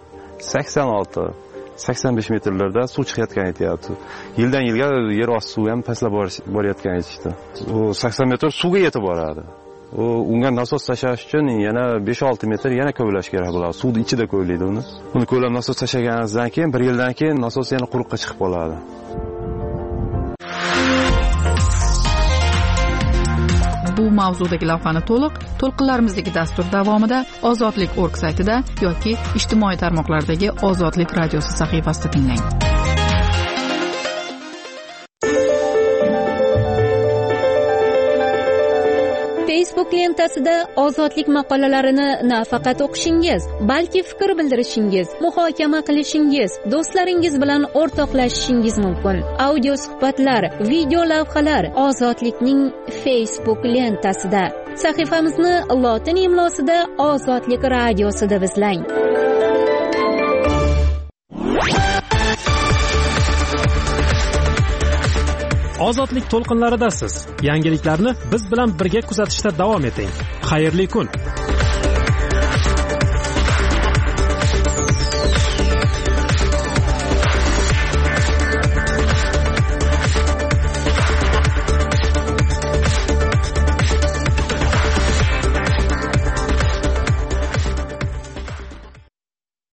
86-85 metrlarda suv chiqayotgan aytyapti. Yildan yilga yer osti suvi ham pastlab borayotgan aytishdi. U 80 metr suvga yetib boradi. Unga nasos tashash uchun yana 5-6 metr yana ko'lash kerak bo'ladi. Suvni ichida ko'laydi uni. Uni ko'lab nasos tashaganingizdan keyin 1 yildan keyin nasos yana quruqqa chiqib qoladi. Bu mavzudagi lavhani to'lqinlarimizdagi dastur davomida Ozodlik.org saytida yoki ijtimoiy tarmoqlardagi Ozodlik radiosi sahifasida tinglang. Facebook Facebook lentasida ozodlik maqolalarini nafaqat o'qishingiz, balki fikr bildirishingiz, muhokama qilishingiz, do'stlaringiz bilan o'rtoqlashishingiz mumkin. Audio suhbatlar, video lavhalar ozodlikning Facebook lentasida. Sahifamizni lotin imlosida Ozodlik radiosi deb izlang. Ozodlik to'lqinlaridasiz. Yangiliklarni biz bilan birga kuzatishda davom eting. Xayrli kun.